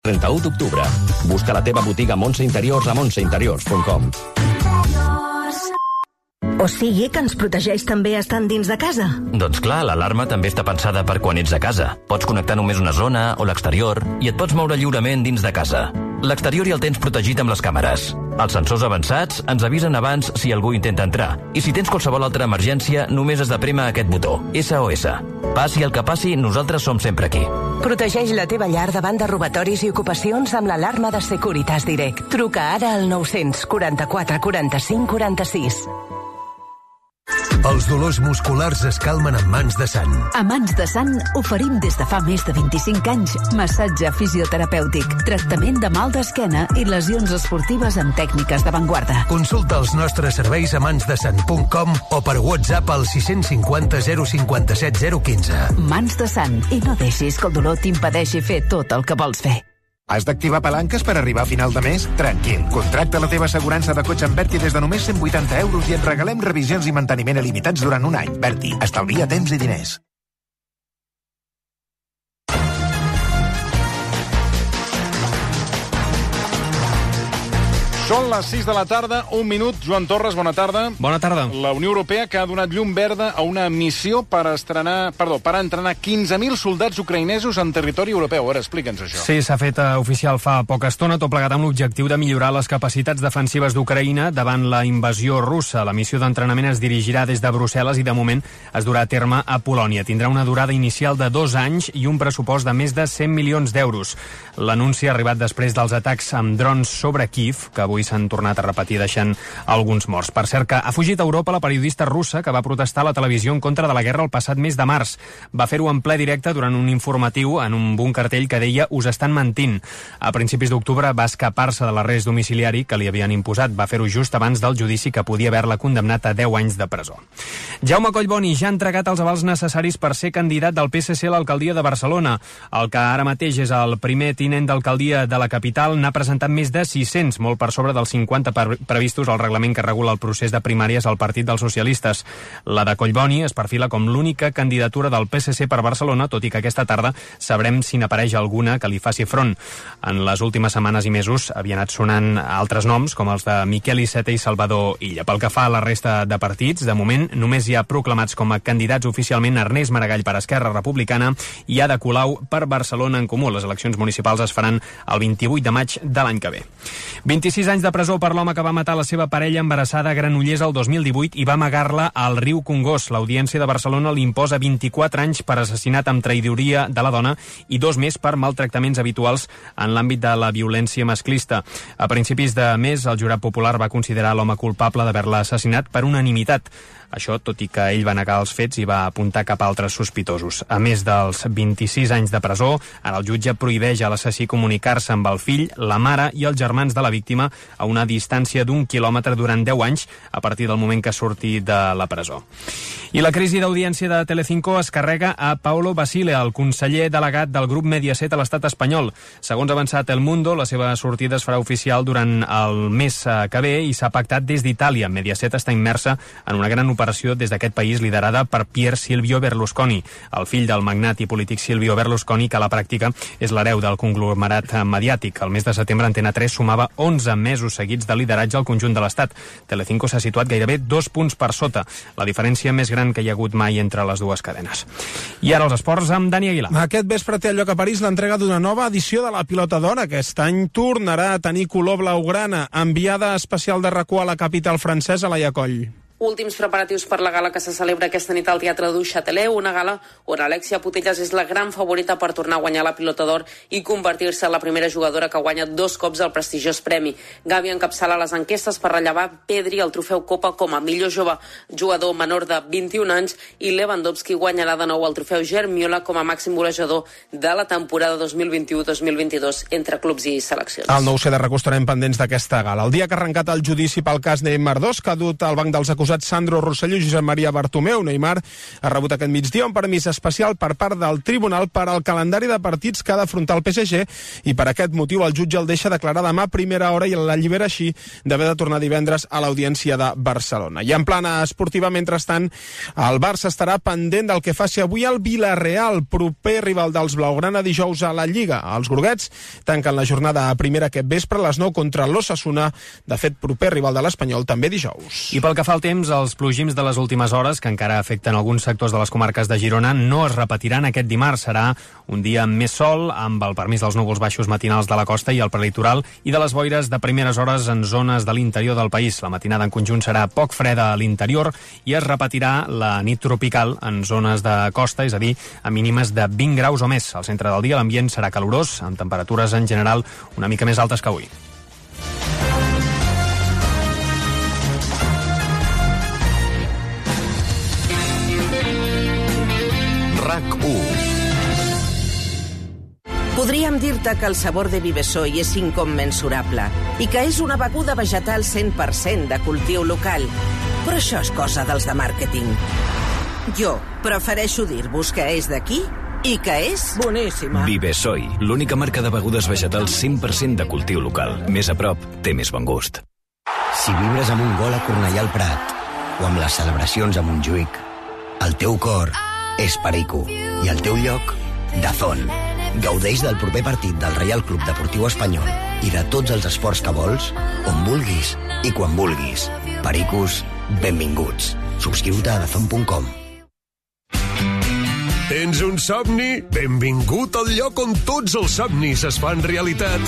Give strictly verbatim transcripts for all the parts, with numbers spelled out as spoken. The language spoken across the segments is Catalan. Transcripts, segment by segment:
trenta-u d'octubre. Busca la teva botiga Montse Interiors a montse interiors punt com. O sigui que ens protegeix també estant dins de casa? Doncs clar, l'alarma també està pensada per quan ets a casa. Pots connectar només una zona o l'exterior i et pots moure lliurement dins de casa. L'exterior ja el tens protegit amb les càmeres. Els sensors avançats ens avisen abans si algú intenta entrar. I si tens qualsevol altra emergència, només has de prémer aquest botó, S O S. Passi el que passi, nosaltres som sempre aquí. Protegeix la teva llar davant de robatoris i ocupacions amb l'alarma de Securitas Direct. Truca ara al nou-cents quaranta-quatre quaranta-cinc quaranta-sis. Els dolors musculars es calmen amb Mans de Sant. A Mans de Sant oferim des de fa més de vint-i-cinc anys massatge fisioterapèutic, tractament de mal d'esquena i lesions esportives amb tècniques d'avantguarda. Consulta els nostres serveis a mans de sant punt com o per WhatsApp al sis cinquanta zero cinquanta-set zero quinze. Mans de Sant, i no deixis que el dolor t'impedeixi fer tot el que vols fer. Has d'activar palanques per arribar a final de mes? Tranquil, contracta la teva assegurança de cotxe amb Berti des de només cent vuitanta euros i et regalem revisions i manteniment il·limitats durant un any. Berti, estalvia temps i diners. Són les sis de la tarda, un minut. Joan Torres, bona tarda. Bona tarda. La Unió Europea que ha donat llum verda a una missió per estrenar, perdó, per entrenar quinze mil soldats ucraïnesos en territori europeu. Ara, explica'ns això. Sí, s'ha fet uh, oficial fa poca estona, tot plegat amb l'objectiu de millorar les capacitats defensives d'Ucraïna davant la invasió russa. La missió d'entrenament es dirigirà des de Brussel·les i, de moment, es durà a terme a Polònia. Tindrà una durada inicial de dos anys i un pressupost de més de cent milions d'euros. L'anunci ha arribat després dels atacs amb drons sobre Kiev, que avui s'han tornat a repetir deixant alguns morts. Per cert, que ha fugit a Europa la periodista russa que va protestar a la televisió en contra de la guerra el passat mes de març. Va fer-ho en ple directe durant un informatiu en un bon cartell que deia "us estan mentint". A principis d'octubre va escapar-se de l'arrest domiciliari que li havien imposat. Va fer-ho just abans del judici que podia haver-la condemnat a deu anys de presó. Jaume Collboni ja ha entregat els avals necessaris per ser candidat del P S C a l'alcaldia de Barcelona. El que ara mateix és el primer tinent d'alcaldia de la capital n'ha presentat més de sis-cents, molt per sobre dels cinquanta previstos al reglament que regula el procés de primàries al Partit dels Socialistes. La de Collboni es perfila com l'única candidatura del P S C per Barcelona, tot i que aquesta tarda sabrem si n'apareix alguna que li faci front. En les últimes setmanes i mesos havien anat sonant altres noms, com els de Miquel Iceta i Salvador Illa. Pel que fa a la resta de partits, de moment només hi ha proclamats com a candidats oficialment Ernest Maragall per Esquerra Republicana i Ada Colau per Barcelona en Comú. Les eleccions municipals es faran el vint-i-vuit de maig de l'any que ve. vint-i-sis anys de presó per l'home que va matar la seva parella embarassada a Granollers el dos mil divuit i va amagar-la al riu Congost. L'Audiència de Barcelona li imposa vint-i-quatre anys per assassinat amb traïdoria de la dona i dos més per maltractaments habituals en l'àmbit de la violència masclista. A principis de mes, el jurat popular va considerar l'home culpable d'haver-la assassinat per unanimitat. Això, tot i que ell va negar els fets i va apuntar cap a altres sospitosos. A més dels vint-i-sis anys de presó, ara el jutge prohibeix a l'assassí comunicar-se amb el fill, la mare i els germans de la víctima a una distància d'un quilòmetre durant deu anys a partir del moment que surti de la presó. I la crisi d'audiència de Telecinco es carrega a Paulo Basile, el conseller delegat del grup Mediaset a l'estat espanyol. Segons ha avançat El Mundo, la seva sortida es farà oficial durant el mes que ve i s'ha pactat des d'Itàlia. Mediaset està immersa en una gran operació des d'aquest país liderada per Pier Silvio Berlusconi, el fill del magnat i polític Silvio Berlusconi, que a la pràctica és l'hereu del conglomerat mediàtic. El mes de setembre Antena tres sumava onze mesos seguits de lideratge al conjunt de l'Estat. Telecinco s'ha situat gairebé dos punts per sota, la diferència més gran que hi ha hagut mai entre les dues cadenes. I ara els esports amb Dani Aguilar. Aquest vespre té lloc a París l'entrega d'una nova edició de la Pilota d'Or. Aquest any tornarà a tenir color blaugrana, enviada especial de RAC u a la capital francesa, Laia Coll. Últims preparatius per la gala que se celebra aquesta nit al Teatre du Châtelet, una gala on Alexia Putellas és la gran favorita per tornar a guanyar la Pilota d'Or i convertir-se en la primera jugadora que guanya dos cops el prestigiós premi. Gavi encapçala les enquestes per rellevar Pedri el trofeu Copa com a millor jove jugador menor de vint-i-un anys i Lewandowski guanyarà de nou el trofeu Germiola com a màxim golejador de la temporada dos mil vint-i-u dos mil vint-i-dos entre clubs i seleccions. Al nou C de RAC u estarem pendents d'aquesta gala. El dia que ha arrencat el judici pel cas Neymar dos, que ha dut al banc dels acusats acusat Sandro Rosselló i Josep Maria Bartomeu. Neymar ha rebut aquest migdia un permís especial per part del tribunal per al calendari de partits que ha d'afrontar el P S G i per aquest motiu el jutge el deixa declarar demà a primera hora i l'allibera així d'haver de tornar divendres a l'Audiència de Barcelona. I en plana esportiva, mentrestant, el Barça estarà pendent del que faci avui el Villarreal, proper rival dels blaugrana dijous a la Lliga. Els groguets tanquen la jornada a primera aquest vespre a les nou contra l'Osasuna, de fet proper rival de l'Espanyol també dijous. I pel que fa al temps, els plogims de les últimes hores, que encara afecten alguns sectors de les comarques de Girona, no es repetiran aquest dimarts. Serà un dia amb més sol, amb el permís dels núvols baixos matinals de la costa i el prelitoral i de les boires de primeres hores en zones de l'interior del país. La matinada en conjunt serà poc freda a l'interior i es repetirà la nit tropical en zones de costa, és a dir, a mínimes de vint graus o més. Al centre del dia l'ambient serà calorós, amb temperatures en general una mica més altes que avui. RAC u. Podríem dir-te que el sabor de Vivesoi és incommensurable i que és una beguda vegetal cent per cent de cultiu local. Però això és cosa dels de màrqueting. Jo prefereixo dir-vos que és d'aquí i que és boníssima. Vivesoi, l'única marca de begudes vegetals cent per cent de cultiu local. Més a prop, té més bon gust. Si vibres amb un gol a Cornellà al Prat o amb les celebracions a Montjuïc, el teu cor és Perico i el teu lloc, Dazón. Gaudeix del proper partit del Reial Club Deportiu Espanyol i de tots els esports que vols, on vulguis i quan vulguis. Pericos, benvinguts. Subscriu-te a dazón punt com. Tens un somni? Benvingut al lloc on tots els somnis es fan realitat.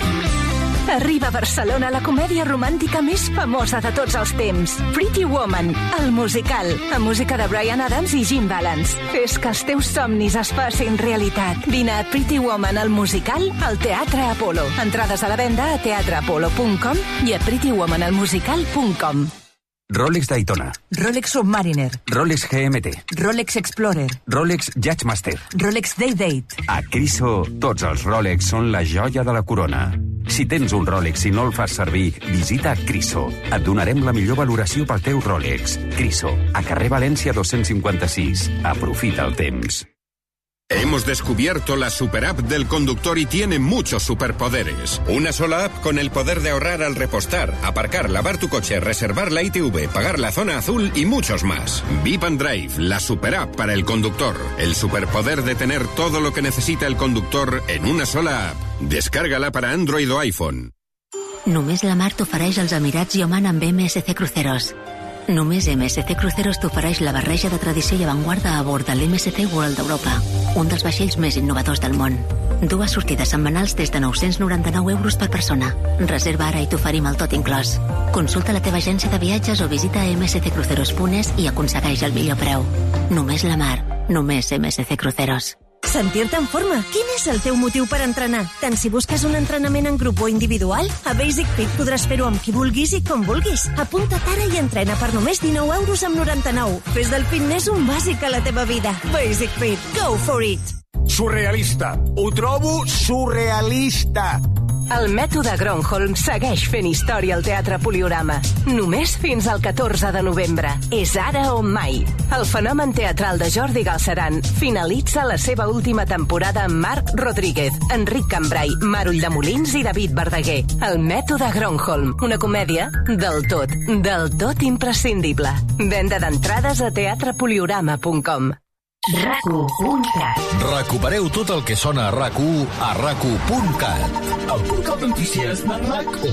Arriba a Barcelona la comèdia romàntica més famosa de tots els temps. Pretty Woman, el musical, amb música de Bryan Adams i Jim Balance. Fes que els teus somnis es facin realitat. Vine a Pretty Woman, el musical, al Teatre Apolo. Entrades a la venda a teatre apolo punt com i a pretty woman el musical punt com. Rolex Daytona, Rolex Submariner, Rolex G M T, Rolex Explorer, Rolex Judgemaster, Rolex Day-Date. A Criso, tots els Rolex són la joia de la corona. Si tens un Rolex i no el fas servir, visita Criso. Et donarem la millor valoració pel teu Rolex. Criso, a carrer València dos-cents cinquanta-sis. Aprofita el temps. Hemos descubierto la superapp del conductor y tiene muchos superpoderes. Una sola app con el poder de ahorrar al repostar, aparcar, lavar tu coche, reservar la I T V, pagar la zona azul y muchos más. Vip and Drive, la superapp para el conductor. El superpoder de tener todo lo que necesita el conductor en una sola app. Descárgala para Android o iPhone. Només la mar t'ofereix els Emirats i Oman amb M S C Cruceros. Només M S C Cruceros t'ofereix la barreja de tradició i avantguarda a bord de l'M S C World Europa, un dels vaixells més innovadors del món. Dues sortides setmanals des de nou-cents noranta-nou euros per persona. Reserva ara i t'oferim el tot inclòs. Consulta la teva agència de viatges o visita m s c cruceros punt es i aconsegueix el millor preu. Només la mar, només M S C Cruceros. Sentir-te en forma. Quin és el teu motiu per entrenar? Tant si busques un entrenament en grup o individual, a Basic Fit podràs fer-ho amb qui vulguis i com vulguis. Apunta't ara i entrena per només dinou euros amb noranta-nou. Fes del fitness un bàsic a la teva vida. Basic Fit. Go for it! Surrealista. Ho trobo surrealista. El mètode Gronholm segueix fent història al Teatre Poliorama. Només fins al catorze de novembre. És ara o mai. El fenomen teatral de Jordi Galceran finalitza la seva última temporada amb Marc Rodríguez, Enric Cambrai, Mar Ulldemolins i David Verdaguer. El mètode Gronholm, una comèdia del tot, del tot imprescindible. Venda d'entrades a teatre poliorama punt com. RAC u punt cat. Recupereu tot el que sona a RAC u a RAC u punt cat. El portal de notícies de RAC u.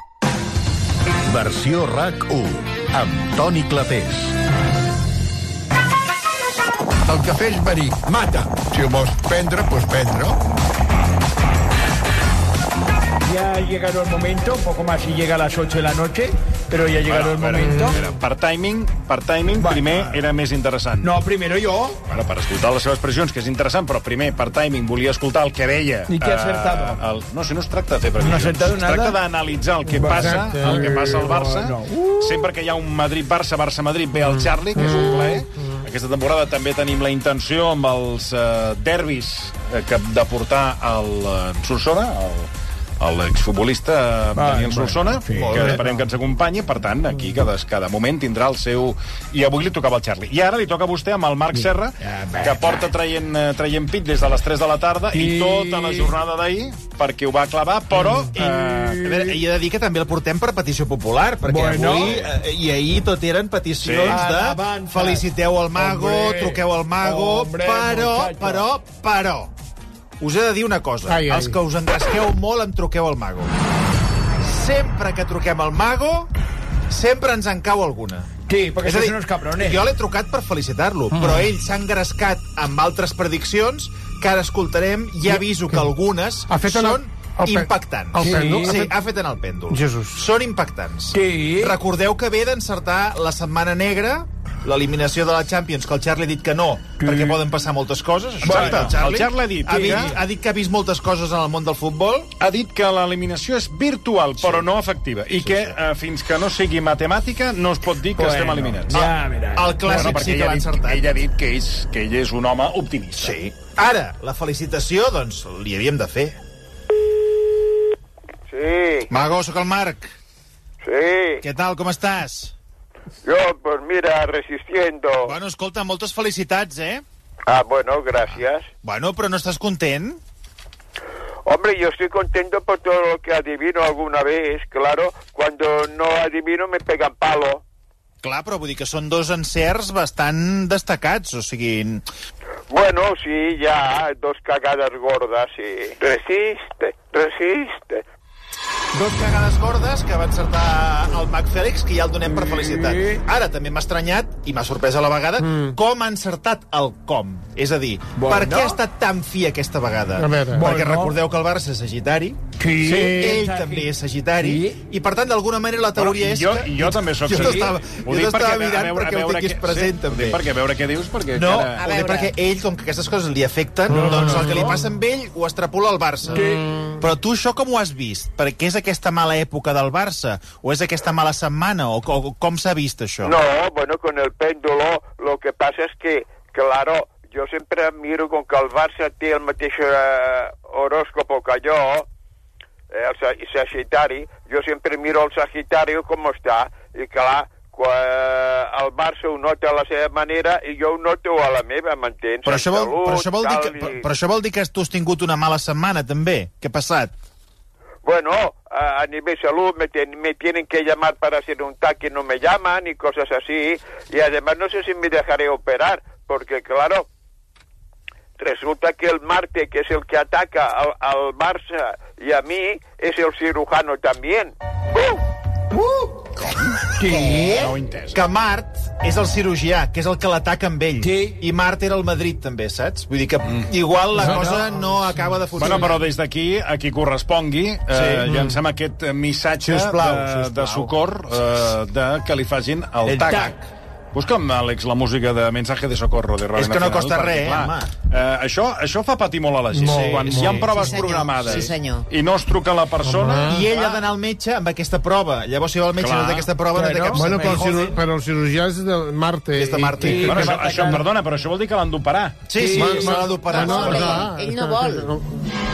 Versió RAC u, amb Toni Clapés. El cafè és verí, mata. Si el vols prendre, pues prendre. Ya ha llegado el momento, un poco más si llega a las ocho de la noche, pero ya ha llegado el momento. Espera, per timing, per timing bueno, primer era més interessant. No, primero yo. Bueno, per escoltar les seves pressions, que és interessant, però primer, per timing, volia escoltar el que deia. I què ha acertado? Eh, el, no, si no es tracta de fer previsions. No ha acertado nada. Es tracta d'analitzar el que passa, el que passa al Barça. No, no. Uh. Sempre que hi ha un Madrid-Barça, Barça-Madrid, ve el Charlie, que és un plaer. Aquesta temporada també tenim la intenció amb els uh, derbis uh, que de portar el uh, Solsona, el l'exfutbolista Daniel Solsona, fi, que bé, esperem no. que ens acompanyi, per tant, aquí cada, cada moment tindrà el seu... I avui li tocava al Charlie. I ara li toca a vostè amb el Marc Serra, que porta traient, traient pit des de les tres de la tarda i tota la jornada d'ahir, perquè ho va clavar, però... I, a veure, i he de dir que també el portem per petició popular, perquè Bueno. avui eh, i ahir tot eren peticions Sí. de Avança. feliciteu el mago, Hombre. truqueu al mago, Hombre, però, muchacho. però, però, us he de dir una cosa. Ai, ai. Els que us engresqueu molt em truqueu al mago. Sempre que truquem al mago, sempre ens en cau alguna. Sí, perquè És a dir, són uns cabrones. jo l'he trucat per felicitar-lo, mm. però ell s'ha engrescat amb altres prediccions que ara escoltarem i aviso que algunes Ha fet en el- són el pe- impactants. el pèndol? Sí, Ha fet- ha fet en el pèndol. Jesús. Són impactants. Sí. Recordeu que ve d'encertar la setmana negra, l'eliminació de la Champions, que el Charlie ha dit que no, sí. perquè poden passar moltes coses. Això Exacte. és veritat, El Charlie ha dit ha, dit, que- ha dit que ha vist moltes coses en el món del futbol. Ha dit que l'eliminació és virtual, però no efectiva, i que eh, fins que no sigui matemàtica no es pot dir que Bueno, estem eliminats. ja veràs. El clàssic perquè sí que ell ha l'ha dit- encertat. Ell ha dit que, és, que ell és un home optimista. Sí. Ara, la felicitació, doncs, li havíem de fer. Sí, Mago, sóc el Marc. sí. Què tal, com estàs? Yo, pues mira, resistiendo. Bueno, escolta, moltes felicitats, eh? Ah, bueno, gracias. Bueno, però no estàs content? Hombre, yo estoy contento por todo lo que adivino alguna vez. Claro, cuando no adivino me pegan palo. Clar, però vull dir que són dos encerts bastant destacats, o sigui... Bueno, sí, ya, dos cagadas gordas, sí. Resiste, resiste. Dos cagades gordes que va encertar el Mac Fèlix, que ja el donem per felicitat. Ara també m'ha estranyat, i m'ha sorprès a la vegada, mm. com ha encertat el com. És a dir, Bueno. per què ha estat tan fi aquesta vegada? A veure. Perquè Bueno. recordeu que el Barça és sagitari, Sí. ell Sí. també és sagitari, Sí. i per tant, d'alguna manera, la teoria és jo, que... jo també sóc Jo sagitari. t'estava Ho jo dic t'estava perquè, a mirant veure- perquè a ho veure tinguis què- present, sí, ho també. dic perquè a veure què dius, perquè No, encara... ho dic perquè ell, com que aquestes coses li afecten, no, doncs el que li passa amb ell ho extrapola al Barça. Sí. Però tu això com ho has vist? Perquè és aquesta mala època del Barça? O és aquesta mala setmana? O, o com s'ha vist això? No, bueno, con el péndulo lo que pasa es que, claro, yo siempre miro con que el Barça té el mateix eh, horóscopo que jo, eh, el sa- Sagitari, jo sempre miro el Sagitari com està, i clar, quan el Barça ho nota a la seva manera i jo ho noto a la meva, m'entens? Però això, vol, Salut, però, això vol dir que, tal, però, i- però això vol dir que tu has tingut una mala setmana, també? Què ha passat? Bueno, a, a nivel salud me, ten- me tienen que llamar para hacer un T A C y no me llaman y cosas así. Y además no sé si me dejaré operar, porque claro, resulta que el Marte, que es el que ataca al, al Barça y a mí, es el cirujano también. ¡Uh! Uh! Sí. No ho he entès. Que Mart és el cirurgià, que és el que l'ataca amb ell. Sí. I Mart era el Madrid, també, saps? Vull dir que mm. igual la No, cosa no, no. acaba de funcionar. Bueno, però des d'aquí, a qui correspongui, eh, Sí. llancem aquest eh, missatge Sisplau, de, sisplau. de socor eh, de que li facin el, El tac. tac. Busca'm, Àlex, la música de Mensaje de Socorro de Radio És que no Nacional, costa perquè, res, clar, home. Eh, això, això fa patir molt a la gent. Molt, Quan molt. hi ha proves Sí, senyor. programades Sí, senyor. i no es truca la persona... I ell ha d'anar al metge amb aquesta prova. Llavors, si va al metge Clar. no té aquesta prova, no té cap Bueno, però el, servei. ciru però el cirurgià és de Marte. És de Marte. I, i, Bueno, i, això, això, perdona, però això vol dir que l'han d'operar. Sí, sí, Ma- se ma- l'ha d'operar. No, Bueno, ell- clar, ell és no que- vol. no.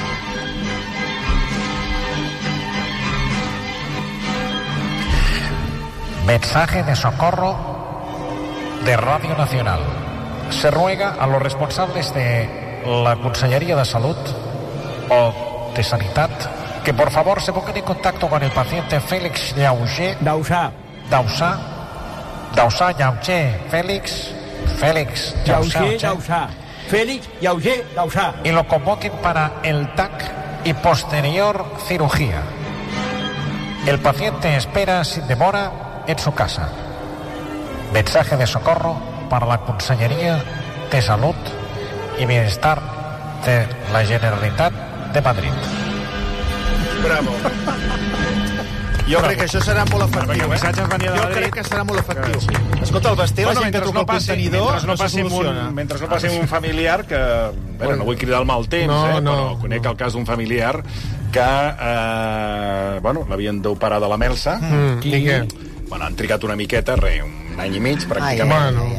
Mensaje de socorro de Radio Nacional. Se ruega a los responsables de la Consellería de Salud o de Sanidad que por favor se pongan en contacto con el paciente Félix Llauger. Dausà. Dausà. Dausà, Llauger. Félix. Félix. Dausà. Llauger, Dausà. Félix, Llauger, Dausà. Y lo convoquen para el T A C y posterior cirugía. El paciente espera sin demora en su casa. Mensaje de socorro para la Consellería de Salud y Bienestar de la Generalitat de Madrid. Bravo. Jo crec que això serà molt efectiu. Perquè el missatge ens venia de Jo Madrid. crec que serà molt efectiu. Escolta, el Basté, la Bueno, gent que mentre truca no el passi, contenidor, mentre no no se passi un, soluciona. mentre no passi un familiar que, bueno, no vull cridar el mal temps, No, eh, no, però conec el cas d'un familiar que, eh, bueno, l'havien d'operar de la melsa. Mm, I què? Bueno, han trigat una miqueta, re, un any i mig, pràcticament. Bueno.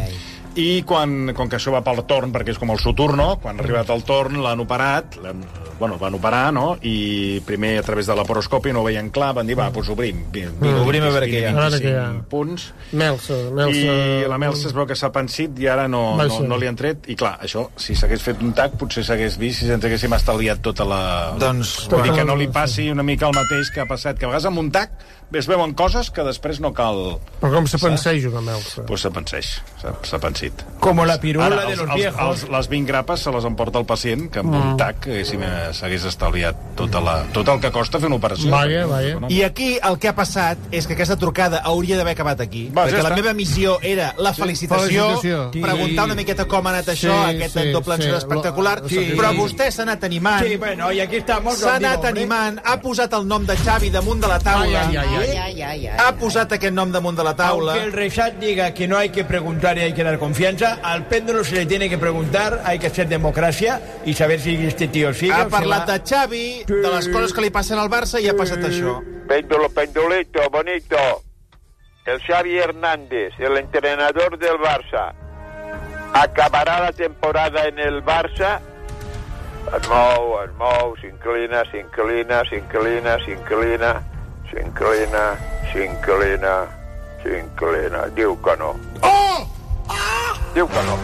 i quan, quan que això va pel torn, perquè és com el Soturno, quan ha arribat el torn l'han operat, l'han, bueno, van operar, no? I primer a través de laparoscopi no ho veien clar, van dir, va, doncs obrim. Mm. Obrim a veure què hi ha. vint-i-cinc punts. Melsa, Melsa... I la Melsa es veu que s'ha pensit i ara no, no, no li han tret. I clar, això, si s'hagués fet un tac, potser s'hagués vist si ens haguéssim estalviat tota la... Doncs... Vull dir que no li passi una mica el mateix que ha passat, que a vegades amb un tac es veuen coses que després no cal... Però com se penseix una Melsa? Pues se penseix, s'ha pensit. Com la pirula ara, de los els, viejos. Els, les vint grapes se les emporta el pacient, que amb mm. un tac si s'hagués estalviat tota la, tot el que costa fer una operació. Vaya, vaya. I aquí el que ha passat és que aquesta trucada hauria d'haver acabat aquí. Va, perquè ja la està. meva missió era la felicitació, felicitació. preguntar una miqueta com ha anat això, Sí, aquest sí, doble sí. encert espectacular, Sí. però vostè s'ha anat animant, Sí, bueno, y aquí estamos. s'ha lo anat digo, animant, ha posat el nom de Xavi damunt de la taula, Ai, ai, ai, ai. Ay, ay, ay, ha posat aquest nom damunt de la taula. Aunque el Resat diga que no hay que preguntar y hay que dar confianza, al péndulo se le tiene que preguntar, hay que hacer democracia y saber si este tío sigue Ha o se parlat va. de Xavi, de les coses que li passen al Barça, i ha passat això. Péndulo, pendulito, bonito. El Xavi Hernández, el entrenador del Barça, acabará la temporada en el Barça. Es mou, es mou, s'inclina, s'inclina, s'inclina, s'inclina, s'inclina, s'inclina, s'inclina. Diu que no. Oh! Diu que no.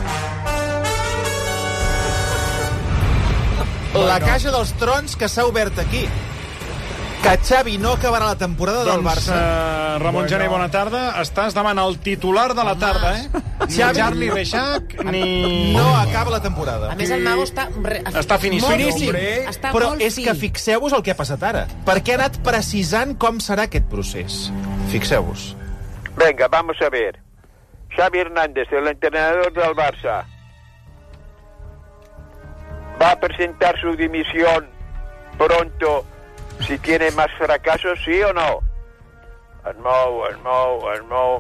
La caixa dels trons que s'ha obert aquí. Que Xavi no acabarà la temporada del Doncs, Barça. uh, Ramon Bueno. Gené, bona tarda. Estàs davant el titular de la tarda, eh? Ni Xavi- Charlie Reixac, ni... No acaba la temporada. A més, el Mago està... Re... Està finíssim. Molt Finíssim. fi. Està Però molt és fi. que fixeu-vos el que ha passat ara. Perquè ha anat precisant com serà aquest procés. Fixeu-vos. Venga, vamos a ver. Xavi Hernández, el entrenador del Barça, va a presentar su dimisión pronto si tiene más fracasos, ¿sí o no? Es mou, es mou, es mou.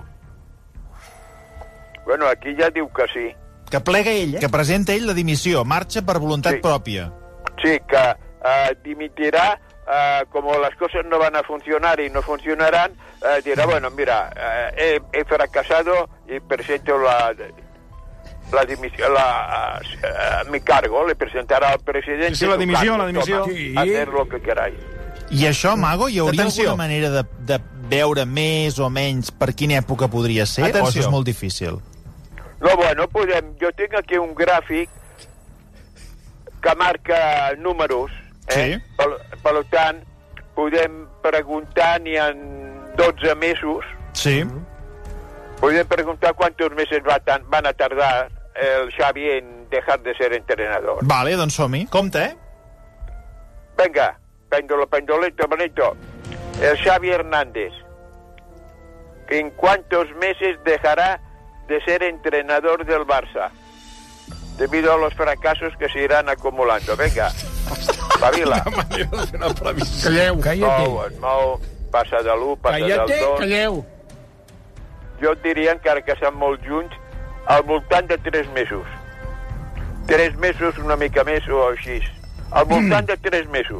Bueno, aquí ja diu que sí. Que plega ell, eh? Que presenta ell la dimissió. Marxa per voluntat Sí. pròpia. Sí, que eh, dimitirá, eh, como las cosas no van a funcionar y no funcionarán, eh, dirá, bueno, mira, eh, he, he fracasado y presento la... la dimisión, la, uh, mi cargo, le presentará al presidente. Sí, sí, la su dimisión, cargo. la dimisión. Toma, Sí. hacer lo que queráis. I això, Mago, hi hauria Atenció. alguna manera de, de veure més o menys per quina època podria ser? Atenció. O això és molt difícil? No, bueno, podem, jo tinc aquí un gràfic que marca números, eh? Sí. Per, per tant, podem preguntar, n'hi ha dotze mesos, Sí. podem preguntar quantos meses va tan, van a tardar el Xavi en dejar de ser entrenador. Vale, doncs som-hi. Compte, eh? Venga, péndulo, pendulito, bonito. El Xavi Hernández, ¿en cuántos meses dejará de ser entrenador del Barça? Debido a los fracasos que se irán acumulando. Venga, espavila. Calleu, Mou, es mou, passa de l'u, passa del Callate, dos. calleu. Jo et diria, encara que estan molt junts, al voltant de tres mesos. Tres mesos, una mica més o així. Al voltant de tres mesos.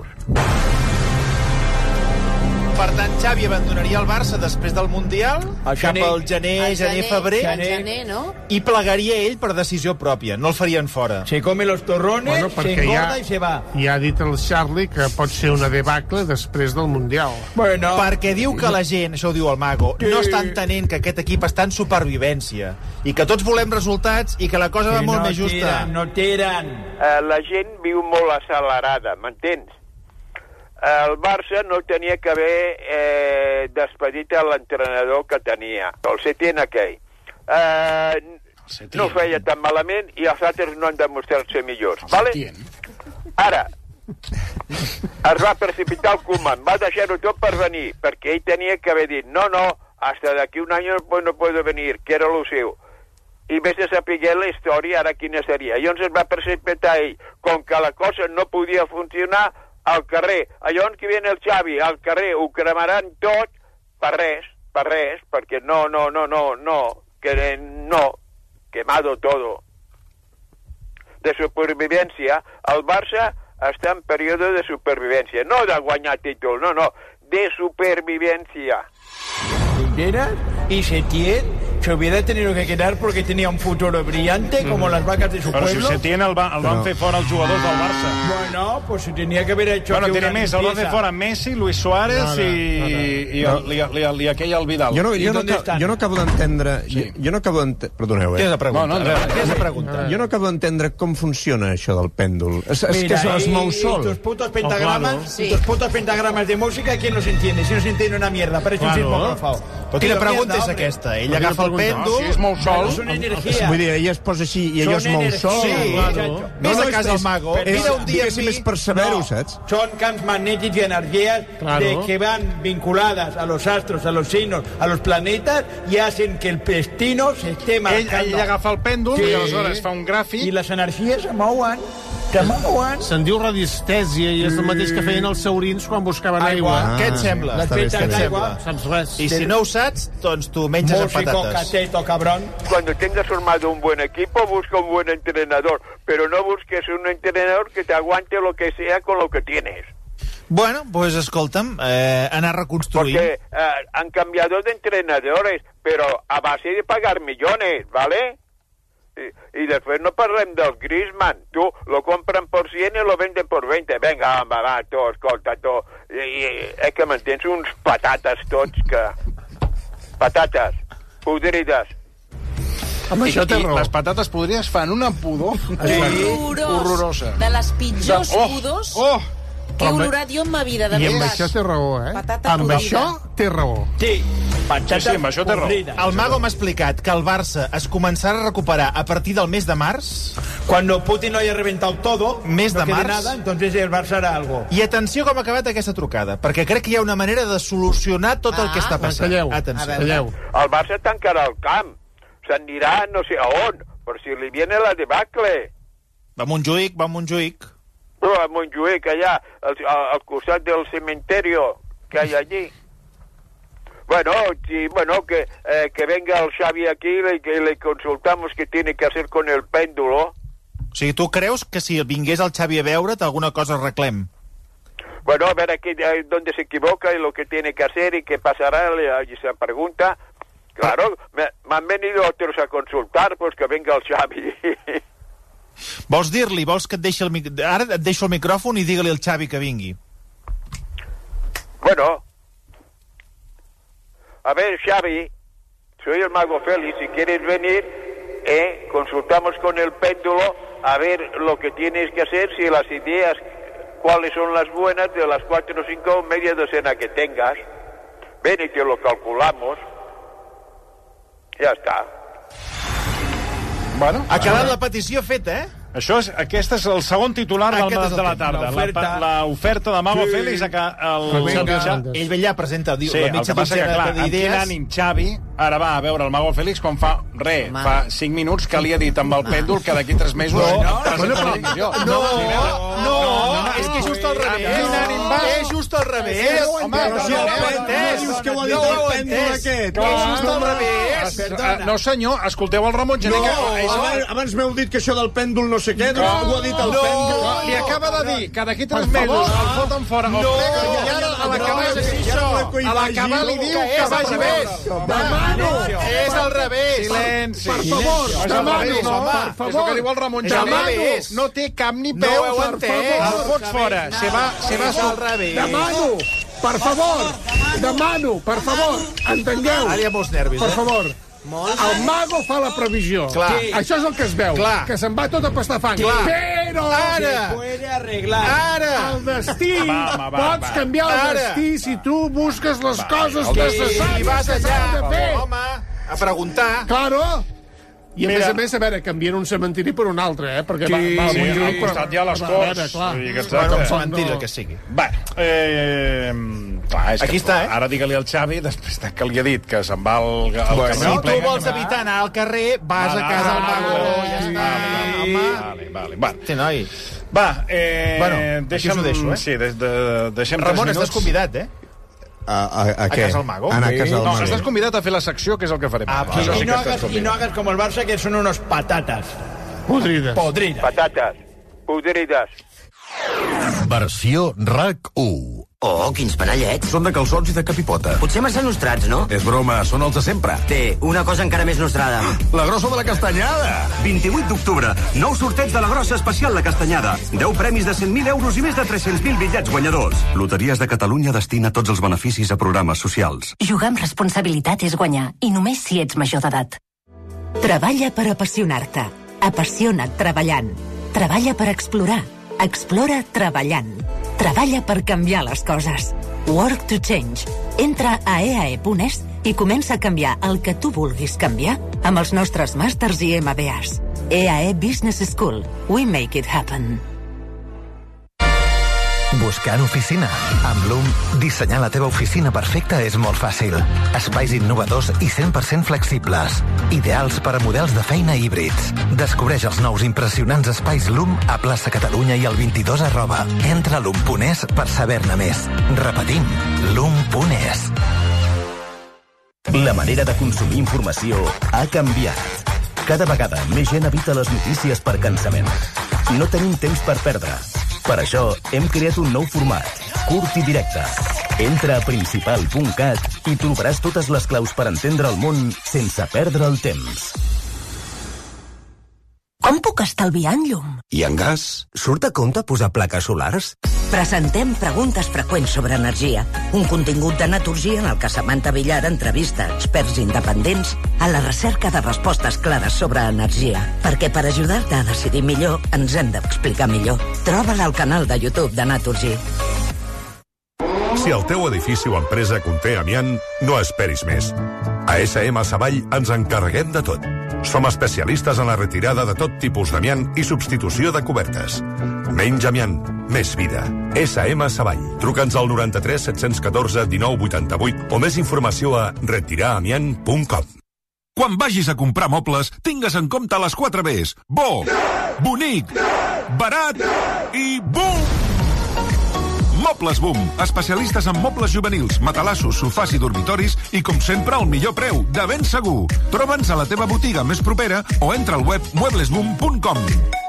Per tant, Xavi abandonaria el Barça després del Mundial, Al cap gener. al gener, Al gener, gener, febrer, al gener, no? i plegaria ell per decisió pròpia. No el farien fora. Se come los torrones, Bueno, se perquè engorda ja, y se va. ja ha dit el Charlie que pot ser una debacle després del Mundial. Bueno, Perquè diu que la gent, això ho diu el Mago, Sí. no està entenent que aquest equip està en supervivència i que tots volem resultats i que la cosa va que molt no més justa. tiran, no tiran. Eh, la gent viu molt accelerada, m'entens? El Barça no tenia que haver eh, despedit a l'entrenador que tenia, el Setién aquell. Eh, no feia tan malament i els altres no han demostrat ser millors, vale? Ara, es va precipitar el Koeman, va deixar-ho tot per venir, perquè ell tenia que haver dit, no, no, hasta d'aquí un any no, no puedo venir, que era lo seu. I vés a saber la història ara quina seria. Llavors es va precipitar ell, com que la cosa no podia funcionar, al carrer. Llavors que viene el Xavi, al carrer, ho cremaran tot, per res, per res, perquè no, no, no, no, no, que no, quemado todo. De supervivència, el Barça està en període de supervivència, no de guanyar títol, no, no, de supervivència. ¿Enteras? Y Setién se hubiera tenido que quedar porque tenía un futuro brillante mm. como las vacas de su Però pueblo. si Setién el, va, el van fer fora els jugadors del Barça. Bueno, pues se tenía que haber hecho... Bueno, tiene més, el van fer fora Messi, Luis Suárez no, no, i, no, no. i, no. I, i, i, i aquell el Vidal. Jo no, jo no, ca, jo no acabo d'entendre... Sí. Jo, jo no acabo d'entendre... Perdoneu, eh? Què és la pregunta? No, no, no, Què és la pregunta? Jo no acabo d'entendre com funciona això del pèndol. És, és Mira, que es mou sol. Y tus putos pentagramas, oh, claro. sí. tus putos pentagramas de música, ¿quién los entiende? Si no se entiende una mierda, parece claro. un sismógrafo. Però quina pregunta és aquesta? Ell agafa el pèndol... Si es mou sol... És una energia. Vull dir, ella es posa així i ella es mou sol. Sí, claro. Ves a casa del mago, mira un dia amb mi... és per saber-ho, saps? Son camps magnéticos y energías claro. de que van vinculadas a los astros, a los signos, a los planetas y hacen que el destino se esté marcando. Ell, ell agafa el pèndol sí. i aleshores fa un gràfic... I les energies se mouen. Se'n diu radiestèsia i és el mateix que feien els saurins quan buscaven aigua. Ah, què et sembla? Què et sembla? Saps res. I si no ho saps, doncs tu menges amb patates. Músico, cateto, cabrón. Cuando tengas formado un buen equipo, busca un buen entrenador, pero no busques un entrenador que te aguante lo que sea con lo que tienes. Bueno, pues escolta'm, eh, anar reconstruint. Porque eh, han cambiado de entrenadores, pero a base de pagar millones, ¿vale? Y, y después no parlem del Griezmann. Tú lo compran por cien y lo venden por veinte. Venga, home, va, tu, escolta, tu. I, i, és que m'entens uns patates tots que... Patates podrides. Home, això té raó. Les patates podrides fan una pudor horrorosa. De les pitjors oh, pudors oh, que he olorat jo en ma vida, de I amb veritat. això té raó, eh? Patata amb podrida. això té raó. Sí, sí, sí, amb això té raó. El Mago m'ha explicat que el Barça es començarà a recuperar a partir del mes de març. Cuando Putin lo haya reventado todo, mes no de març. Nada, entonces el Barça hará algo. I atenció com ha acabat aquesta trucada, perquè crec que hi ha una manera de solucionar tot ah, el que està passant. Calleu, atenció. Calleu. El Barça tancarà el camp. S'anirà no sé a on, per si li viene la debacle. Va a Montjuïc, va a Montjuïc. No, a Montjuïc, allà, al, al costat del cementerio que hay allí. Bueno, sí, bueno, que, eh, que venga el Xavi aquí y que le consultamos qué tiene que hacer con el péndulo. O sigui, tu creus que si vingués el Xavi a veure't alguna cosa arreglem? Bueno, a ver aquí eh, dónde se equivoca y lo que tiene que hacer y qué pasará, y se pregunta. Claro, me, me han venido otros a consultar, pues que venga el Xavi. Vols dir-li, vols que et deixi el mic... Ara et deixo el micròfon i digue-li al Xavi que vingui. Bueno, a ver, Xavi, soy el Mago Félix, si quieres venir, eh, consultamos con el péndulo a ver lo que tienes que hacer, si las ideas, cuáles son las buenas de las cuatro o cinco media docena que tengas. Ven y te lo calculamos. Ja està. Bueno, ha quedat la petició feta, eh? Això és, aquest és el segon titular del, de la tarda. L'oferta de Mago sí. Félix. Que el, el, ell ve allà, presenta diu, sí, la mitja dotzena clar, amb quin ànim Xavi ara va a veure el Mago Félix quan fa res, fa cinc minuts que li ha dit amb el pèndol que d'aquí tres mesos no, no, presenta la televisió. No, no, no, és que és just al revés. Quin ànim va? És just al revés. Home, però no ho he entès. Dius que ho ha dit el pèndol aquest. És just al revés. No, senyor, escolteu el Ramon Gené. Abans m'heu dit que això del pèndol no sé què, doncs ho ha dit el pèndol. Li acaba de dir que d'aquí tres mesos el foten fora. No, i ara a l'acabar li diu que vagi bé. Demano! És al revés. Silenci. Per favor, demano, per favor. És el que diu el Ramon Gené. No té cap ni peu. No ho heu entès. El fots fora. Se va, se va al revés. Demano! Per favor! Demano, per favor! Entengueu! Ara hi ha molts nervis, Per favor. El Mago fa la previsió. Clar. Això és el que es veu. Clar. Que se'n va tot a pastar fang. Clar. Però ara se puede arreglar. Ara el destí va, va, va, pots va. canviar el ara. destí si tu busques les va, coses I necessàries vas que s'han de allà, fer. home, a preguntar. Claro. I a Mira. més a més, a veure, canvien un cementiri per un altre, eh? Perquè Sí, va, va sí, Montjuïc, al costat hi ha les va, Corts. a veure, clar. Vull dir que Bueno, està- un cementiri, el que sigui. Bé, eh, clar, és Aquí que, està, eh? Ara digue-li al Xavi, després de que li ha dit que se'n va al, al Bueno, camí si tu ple, vols que va- evitar anar al carrer, vas Vale, a casa del vale, Mago. vale, Ja està, vale, home. Vale, vale, vale. Sí, noi. Va, eh, Bueno, aquí deixa'm, us ho deixo, eh? Sí, de, de, deixem Ramon, tres estàs minuts. convidat, eh? A, a, a, A què? casa del Mago. Anar a casa del No, Mago. estàs convidat a fer la secció, que és el que farem. Ah, ara. va. Això Y, sí no que estàs hagas, y no convidat. hagas como el Barça, que son unos patatas. Podrides. Podridas. Patates podrides. Versió RAC u. Oh, quins panellets. Són de calçots i de capipota. Potser massa nostrats, no? És broma, són els de sempre. Té, una cosa encara més nostrada. La grossa de la castanyada. vint-i-vuit d'octubre, nou sorteig de la grossa especial La Castanyada. deu premis de cent mil euros i més de tres-cents mil bitllets guanyadors. Loteries de Catalunya destina tots els beneficis a programes socials. Jugar amb responsabilitat és guanyar, i només si ets major d'edat. Treballa per apassionar-te. Apassiona't treballant. Treballa per explorar. Explora treballant. Treballa per canviar les coses. Work to change. Entra a e a e punt es i comença a canviar el que tu vulguis canviar amb els nostres màsters i ema be as. E A E Business School. We make it happen. Buscant oficina? Amb Loom, dissenyar la teva oficina perfecta és molt fàcil. Espais innovadors i cent per cent flexibles. Ideals per a models de feina híbrids. Descobreix els nous impressionants espais Loom a plaça Catalunya i el vint-i-dos arroba. Entra a loom punt es per saber-ne més. Repetim, loom punt es. La manera de consumir informació ha canviat. Cada vegada més gent evita les notícies per cansament. No tenim temps per perdre. Per això hem creat un nou format, curt i directe. Entra a principal punt cat i trobaràs totes les claus per entendre el món sense perdre el temps. Com puc estalviar en llum? I en gas? Surt a compte posar plaques solars? Presentem preguntes freqüents sobre energia. Un contingut de Naturgy en el que Samantha Villar entrevista experts independents a la recerca de respostes clares sobre energia. Perquè per ajudar-te a decidir millor, ens hem d'explicar millor. Troba-la al canal de YouTube de Naturgy. Si el teu edifici o empresa conté amiant, no esperis més. A essa ema Savall ens encarreguem de tot. Som especialistes en la retirada de tot tipus d'amiant i substitució de cobertes. Menys amiant, més vida. essa ema Savall. Truca'ns al noranta-tres set-cents catorze dinou vuitanta-vuit o més informació a retiraramiant punt com. Quan vagis a comprar mobles, tingues en compte les quatre Bs. Bo, bonic, barat i boom! Mobles Boom, especialistes en mobles juvenils, matalassos, sofàs i dormitoris i, com sempre, al millor preu, de ben segur. Troba'ns a la teva botiga més propera o entra al web muebles boom punt com.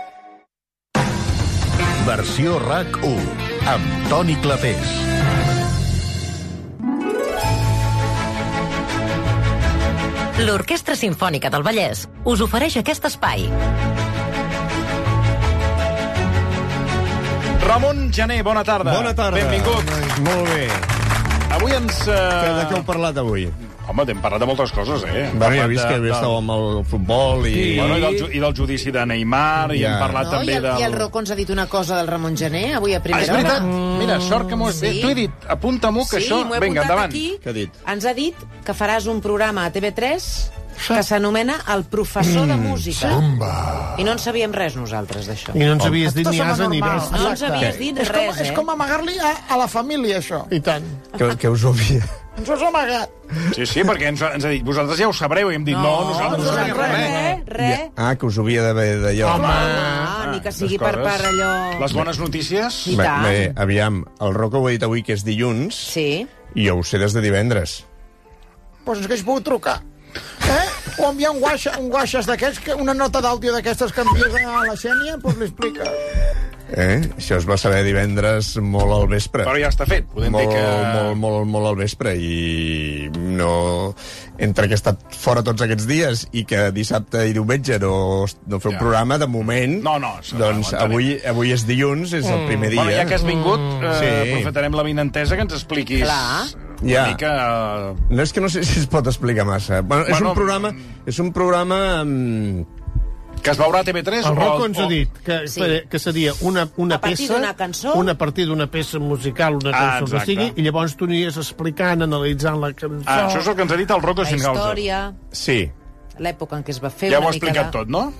Versió RAC u, amb Toni Clapés. L'Orquestra Simfònica del Vallès us ofereix aquest espai. Ramon Gené, bona tarda. Bona tarda. Benvingut. Molt bé. Avui ens... Uh... De què heu parlat avui? Home, hem parlat de moltes coses, eh? Bueno, ja he vist que de... estàveu amb el futbol i... Sí. Bueno, i, del, I del judici de Neymar, ja. I hem parlat no, també i el, del... I el Rocco ens ha dit una cosa del Ramon Gené, avui a primera hora. Ah, és veritat? Mm. Mira, sort que m'ho has dit. Sí. T'ho he dit, apunta-m'ho, que sí, això... Vinga, endavant. Aquí. Què ha dit? Ens ha dit que faràs un programa a T V tres que s'anomena El professor mm. de música. Samba. I no en sabíem res nosaltres, d'això. I no ens havies dit ni asa ni res. No ens havies dit és res, com, eh? És com amagar-li a, a la família, això. I tant. Que, que us ho havia... Ens ho has amagat. Sí, sí, perquè ens, ens ha dit, vosaltres ja ho sabreu, i hem dit, no, no nosaltres no sabem res. Res, res. Ah, que us ho havia d'haver d'allò. Home, ah, ni que sigui per part allò... Les bones notícies... I tant. Bé, aviam, el Rocco ho ha dit avui que és dilluns, sí. I jo ho sé des de divendres. Doncs pues és que hagués pogut trucar. Eh? O enviar un guaixa, un guaixes d'aquests, que una nota d'àudio d'aquestes que envies a la Xènia, doncs pues li explica. Eh? Això es va saber divendres molt al vespre. Però ja està fet. Podem molt, dir que... Molt, molt, molt al vespre. I no... Entre que he estat fora tots aquests dies i que dissabte i diumenge no, no feu ja. programa, de moment... No, no. Doncs no, avui, avui és dilluns, és el primer dia. Bueno, ja que has vingut, mm. eh, sí. aprofitarem la vinentesa que ens expliquis... Clar. Una ja. mica... No és que no sé si es pot explicar massa. Bueno, és bueno, un programa... És un programa... Um... Que es veurà a T V tres? El Rocco ens o... ha dit que, sí. que seria una, una a partir peça... d'una cançó? Una a partir d'una peça musical, una cançó ah, que sigui, i llavors tu aniries explicant, analitzant la cançó... Ah, això és el que ens ha dit el Rocco Schingauser. La història... Sí. L'època en què es va fer ja una mica... Ja ho ha explicat de... tot, no?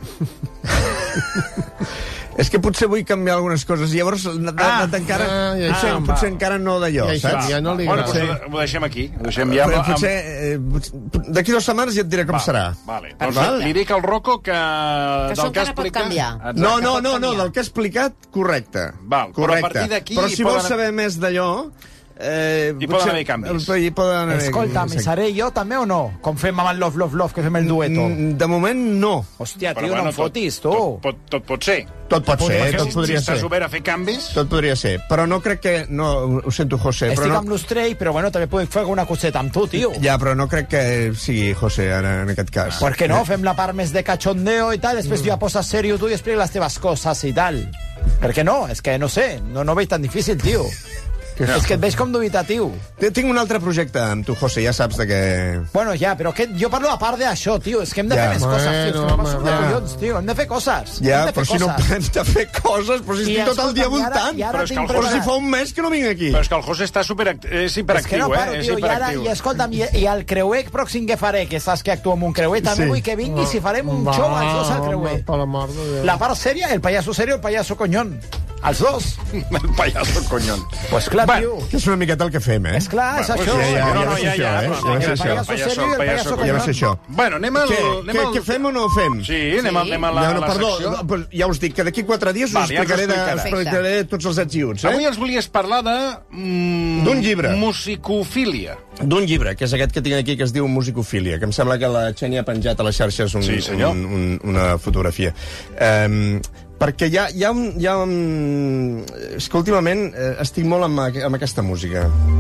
És que potser vull canviar algunes coses, i llavors de, ah, de, encara, ah, ja, potser, ja, potser encara no d'allò, ja, saps? Ja no li bueno, potser... ho deixem aquí. Ho deixem ja amb... Potser, eh, d'aquí dues setmanes ja et diré com Va, serà. Vale. Doncs Val? li dic al Rocco que... Que això encara pot canviar. Exacte, no, no, no, no, del que he explicat, correcte. Val, correcte. Però a partir d'aquí... Però si poden... vols saber més d'allò... Eh, Hi poden haver canvis. Hi poden haver... Escolta, mi seré jo també o no? Com fem amb el Love, Love, Love, que fem el dueto? De moment, no. Hòstia, Però, tio, bueno, no em fotis, tu. Tot, pot, tot pot ser. Tot pot ser, Si- tot podria si ser. estàs obert a fer canvis... Tot podria ser, però no crec que... No, ho sento, José, Estic però no... amb l'Ustrell, però bueno, també puc fer alguna coseta amb tu, tio. Ja, però no crec que sigui José, ara, en aquest cas. ¿Por qué no? Fem la part més de cachondeo i tal, després tu ja poses serio tu i expliques les teves coses i tal. Per què no? És que no sé, no, no veig tan difícil, tio. No. És que et veig com dubitatiu. Tinc un altre projecte amb tu, José, ja saps de què... Bueno, ja, però que jo parlo a part d'això, tio. És que hem de Ja. fer més coses, tio. És que no Bueno, passo de home, collons, tio. Hem de fer coses. Ja, hem de fer però si no coses. hem de fer coses, però si I estic tot el dia escolta'm, i ara- voltant. i ara Però és que tinc el José preparat- fa un mes que no vinc aquí. Però és que el José està super, és hiperactiu, és que no paro, eh? És tio, i, ara, hiperactiu. i escolta'm, i, i el creuer pròxim que faré, que saps que actuo amb un creuer, també Sí. vull que vingui si farem un Va, show els dos al home, creuer. per la mort de Déu. La part sèria, el payaso serio, el payaso coñón. Els dos. El payaso coñón. Pues clar, tio. Que és una miqueta el que fem, eh? És clar, és això. Ja, ja, No, ja no, va ser ja, això, ja, eh? però Ja va ser el això. payaso serio i el payaso Ja va coñón. ser això. Bueno, anem al... Què, anem què, al... què fem o no ho fem? Sí, anem, al, anem a la, Ja, no, a la perdó, secció. doncs ja us dic que d'aquí quatre dies us Val, ja ens ho explicaré, de, explicaràs. explicaré tots els ets i uts, eh? Avui ens volies parlar de... Mm, D'un llibre. Musicofília. D'un llibre, que és aquest que tinc aquí, que es diu Musicofília, que em sembla que la Xènia ha penjat a les xarxes un, Sí, senyor. un, un, una fotografia. Um, perquè hi ha, hi ha, un, hi ha un... És que últimament eh, estic molt amb, aqu- amb aquesta música.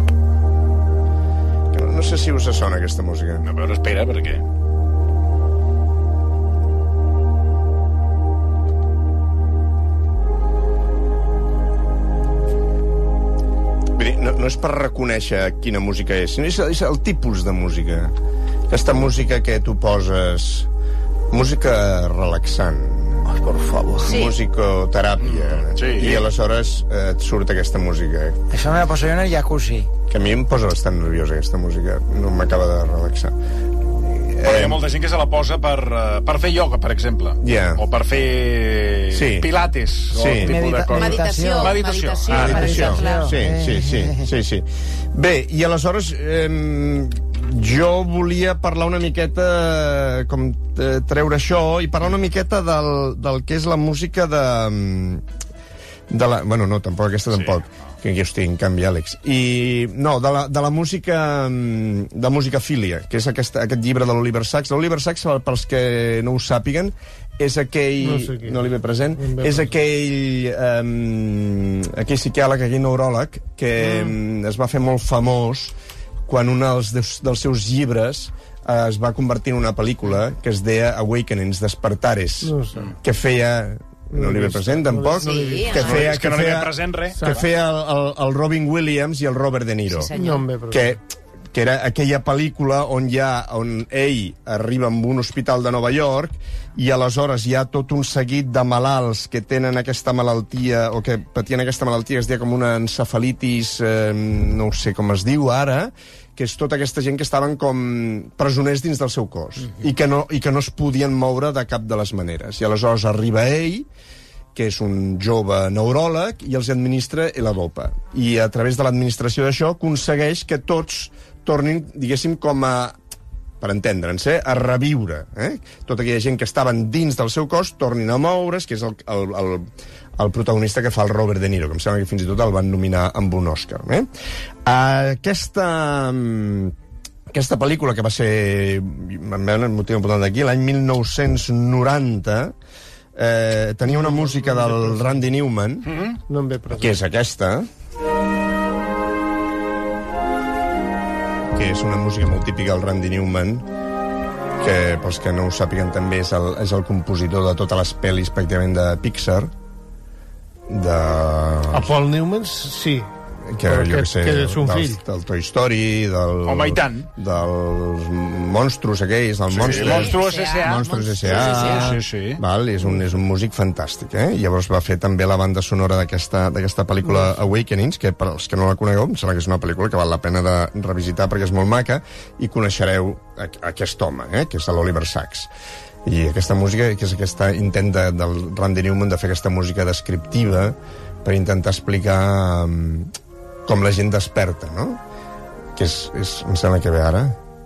No, no sé si us sona aquesta música. A veure, espera, per què? Vull dir, no, no és per reconèixer quina música és, sinó és, és el tipus de música. Aquesta música que tu poses... Música relaxant. Ai, por favor. Sí. Musicoteràpia. Mm, sí. I aleshores eh, et surt aquesta música. Això me la poso jo en el jacuzzi. Que a mi em posa bastant nerviosa, aquesta música. No m'acaba de relaxar. Però hi ha molta gent que se la posa per, eh, per fer ioga, per exemple. Ja. O per fer Sí. pilates. O Sí. el tipus de Medita- coses. meditació. Meditació. Meditació. Ah, Meditació. clar. Sí, sí, sí, sí, sí. Bé, i aleshores eh, jo volia parlar una miqueta, com eh, treure això, i parlar una miqueta del, del que és la música de... de la, bueno, no, tampoc aquesta tampoc, que aquí estic, en canvi, Àlex. I, no, de la, de la música de musicafília, que és aquest, aquest llibre de l'Oliver Sacks. L'Oliver Sacks, pels que no ho sàpiguen, és aquell... No sé qui. no li ve present. No em ve És present. aquell... Um, aquell psiquiàleg, aquell neuròleg, que mm. es va fer molt famós quan un dels, dels seus llibres eh, es va convertir en una pel·lícula que es deia Awakenings, Despertares, No ho sé. que feia... No li ve present, tampoc? Sí, que no. feia, És que no li ve present res. Que feia el, el, el Robin Williams i el Robert De Niro. Sí, senyor. No em ve present. que, que era aquella pel·lícula on hi ha, on ell arriba amb un hospital de Nova York i aleshores hi ha tot un seguit de malalts que tenen aquesta malaltia o que patien aquesta malaltia, es deia com una encefalitis, eh, no sé com es diu ara, que és tota aquesta gent que estaven com presoners dins del seu cos mm-hmm. i, que no, i que no es podien moure de cap de les maneres. I aleshores arriba ell, que és un jove neuròleg, i els administra la dopa. I a través de l'administració d'això aconsegueix que tots tornin, diguéssim, com a, per entendre'ns, eh, a reviure. Eh? Tota aquella gent que estaven dins del seu cos tornin a moure's, que és el, el, el, el protagonista que fa el Robert De Niro, que em sembla que fins i tot el van nominar amb un Òscar. Eh? Aquesta... Aquesta pel·lícula, que va ser, em veuen el motiu important d'aquí, l'any mil nou-cents noranta, eh, tenia una música del Randy Newman, No em ve present. que és aquesta, que és una música molt típica del Randy Newman, que, pels que no ho sàpiguen, també és el, és el compositor de totes les pel·lis pràcticament de Pixar, de... A Paul Newman, sí. que, Però jo que- què sé, que és un del, fill. del Toy Story, del... Home, i tant. Dels monstros aquells, del Sí, Monsters. Monstruos S A. Monstros S A. Sí, sí, sí. Val, és, un, és un músic fantàstic, eh? Llavors va fer també la banda sonora d'aquesta d'aquesta pel·lícula Awakenings, que per als que no la conegueu, em sembla que és una pel·lícula que val la pena de revisitar perquè és molt maca, i coneixereu a, a aquest home, eh? Que és l'Oliver Sacks. I aquesta música, que és aquest intent de, del Randy Newman de fer aquesta música descriptiva per intentar explicar um, com la gent desperta, no? Que és, és, em sembla que ve ara.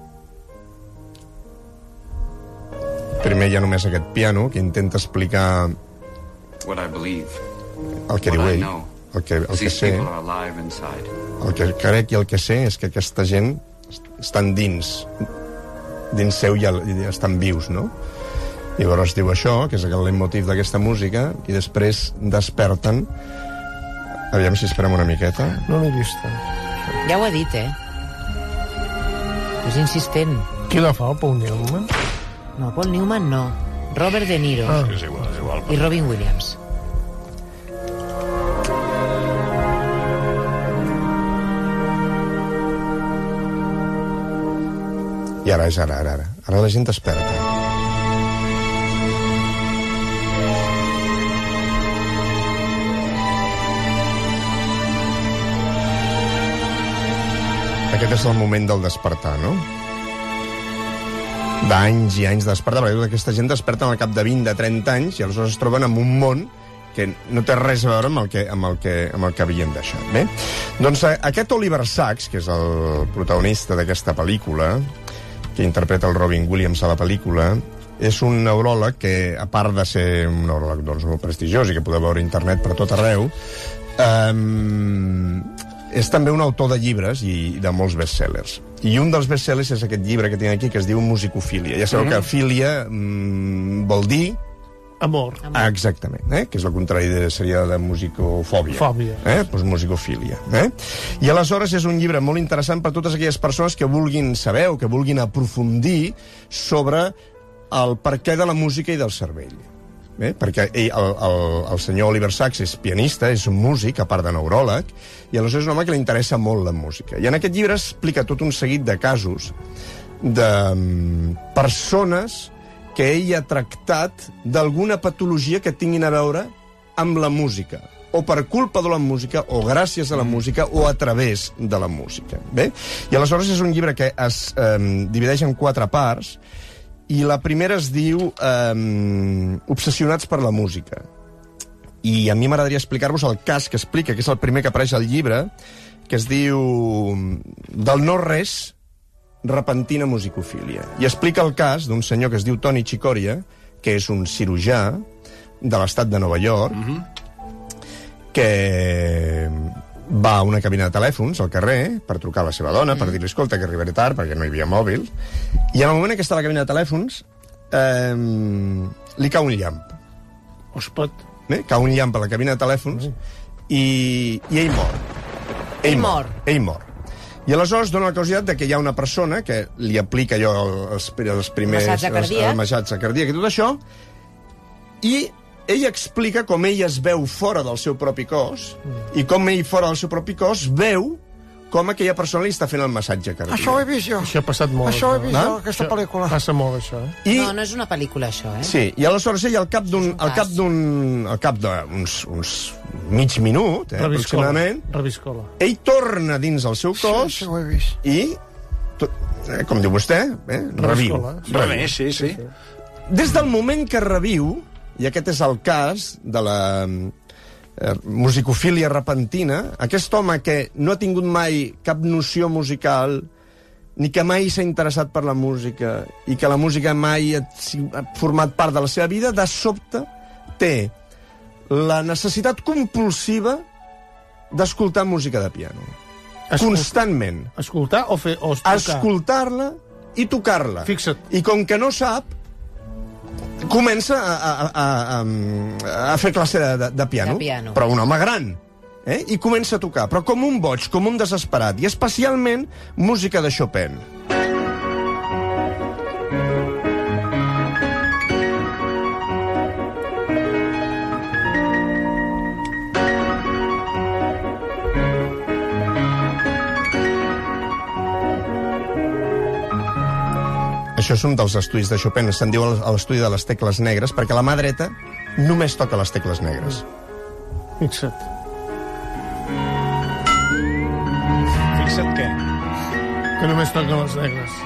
Primer hi ha només aquest piano que intenta explicar What I believe. el que diu What I ell. know. el que, el que sé, el que crec i el que sé és que aquesta gent estan dins, dins seu i, el, i estan vius, no? I llavors diu això, que és el leitmotiv d'aquesta música, i després desperten. Aviam si esperem una miqueta. No l'he vista. Ja ho ha dit, eh? És insistent. Qui la fa, el Paul Newman? No, Paul Newman no. Robert De Niro. Ah. És igual, és igual. I Robin Williams. I ara és ara, ara, ara. Ara la gent desperta. Aquest és el moment del despertar, no? D'anys i anys de despertar, perquè tota aquesta gent desperta al cap de vint, de trenta anys, i aleshores es troben en un món que no té res a veure amb el que, amb el que, amb el que havien deixat. Bé? Doncs aquest Oliver Sacks, que és el protagonista d'aquesta pel·lícula, que interpreta el Robin Williams a la pel·lícula, és un neuròleg que, a part de ser un neuròleg doncs, molt prestigiós i que podeu veure a internet per tot arreu, eh, és també un autor de llibres i de molts bestsellers. I un dels bestsellers és aquest llibre que tinc aquí, que es diu Musicofília. Ja sabeu mm. que filia mm, vol dir... Amor. Ah, exactament, eh? Que és el contrari de, seria de musicofòbia. Fòbia. Eh? Pues musicofília. Eh? I aleshores és un llibre molt interessant per totes aquelles persones que vulguin saber o que vulguin aprofundir sobre el perquè de la música i del cervell. Bé, perquè ell, el, el, el senyor Oliver Sacks és pianista, és un músic, a part de neuròleg, i aleshores és un home que li interessa molt la música. I en aquest llibre explica tot un seguit de casos de um, persones que ell ha tractat d'alguna patologia que tinguin a veure amb la música, o per culpa de la música, o gràcies a la música, o a través de la música. Bé? I aleshores és un llibre que es um, divideix en quatre parts, i la primera es diu eh, Obsessionats per la música. I a mi m'agradaria explicar-vos el cas que explica, que és el primer que apareix al llibre, que es diu Del no-res, repentina musicofília. I explica el cas d'un senyor que es diu Tony Chicoria, que és un cirurgià de l'estat de Nova York, mm-hmm. que va a una cabina de telèfons al carrer per trucar a la seva dona, mm. per dir-li, escolta, que arribaré tard, perquè no hi havia mòbil. I en el moment que està a la cabina de telèfons, eh, li cau un llamp. O es pot. Eh? Cau un llamp a la cabina de telèfons mm. i, i ell mor. Ell, ell mor. Ell mor. I aleshores dona la casualitat de que hi ha una persona que li aplica allò els, els primers... Massatge cardíac. El massatge cardíac i tot això, i ell explica com ell es veu fora del seu propi cos mm. i com ell fora del seu propi cos veu com aquella persona li està fent el massatge cardíac. Això ho he vist jo. Això ha passat molt. Això ho he vist no? jo, aquesta això pel·lícula. Passa molt, això. Eh? I... No, no és una pel·lícula, això, eh? Sí, i aleshores ell al cap d'un... Al cap d'un... Al cap d'uns uns mig minut, eh, aproximadament... Reviscola. Ell torna dins el seu cos sí, sí, ho he vist. i... Tot, eh, com diu vostè, eh, reviu. reviu. Sí, sí, sí. Des del moment que reviu, i aquest és el cas de la eh, musicofília repentina, aquest home que no ha tingut mai cap noció musical, ni que mai s'ha interessat per la música, i que la música mai ha, ha format part de la seva vida, de sobte té la necessitat compulsiva d'escoltar música de piano. Escolt... Constantment. Escoltar o fer... O tocar? Escoltar-la i tocar-la. Fixa't. I com que no sap, comença a, a, a, a, a fer classe de, de, de, piano, de piano, però un home gran, eh? I comença a tocar, però com un boig, com un desesperat, i especialment música de Chopin. Això és un dels estudis de Chopin, se'n diu l'estudi de les tecles negres, perquè la mà dreta només toca les tecles negres. Fixa't. Fixa't què? Que només toca les negres.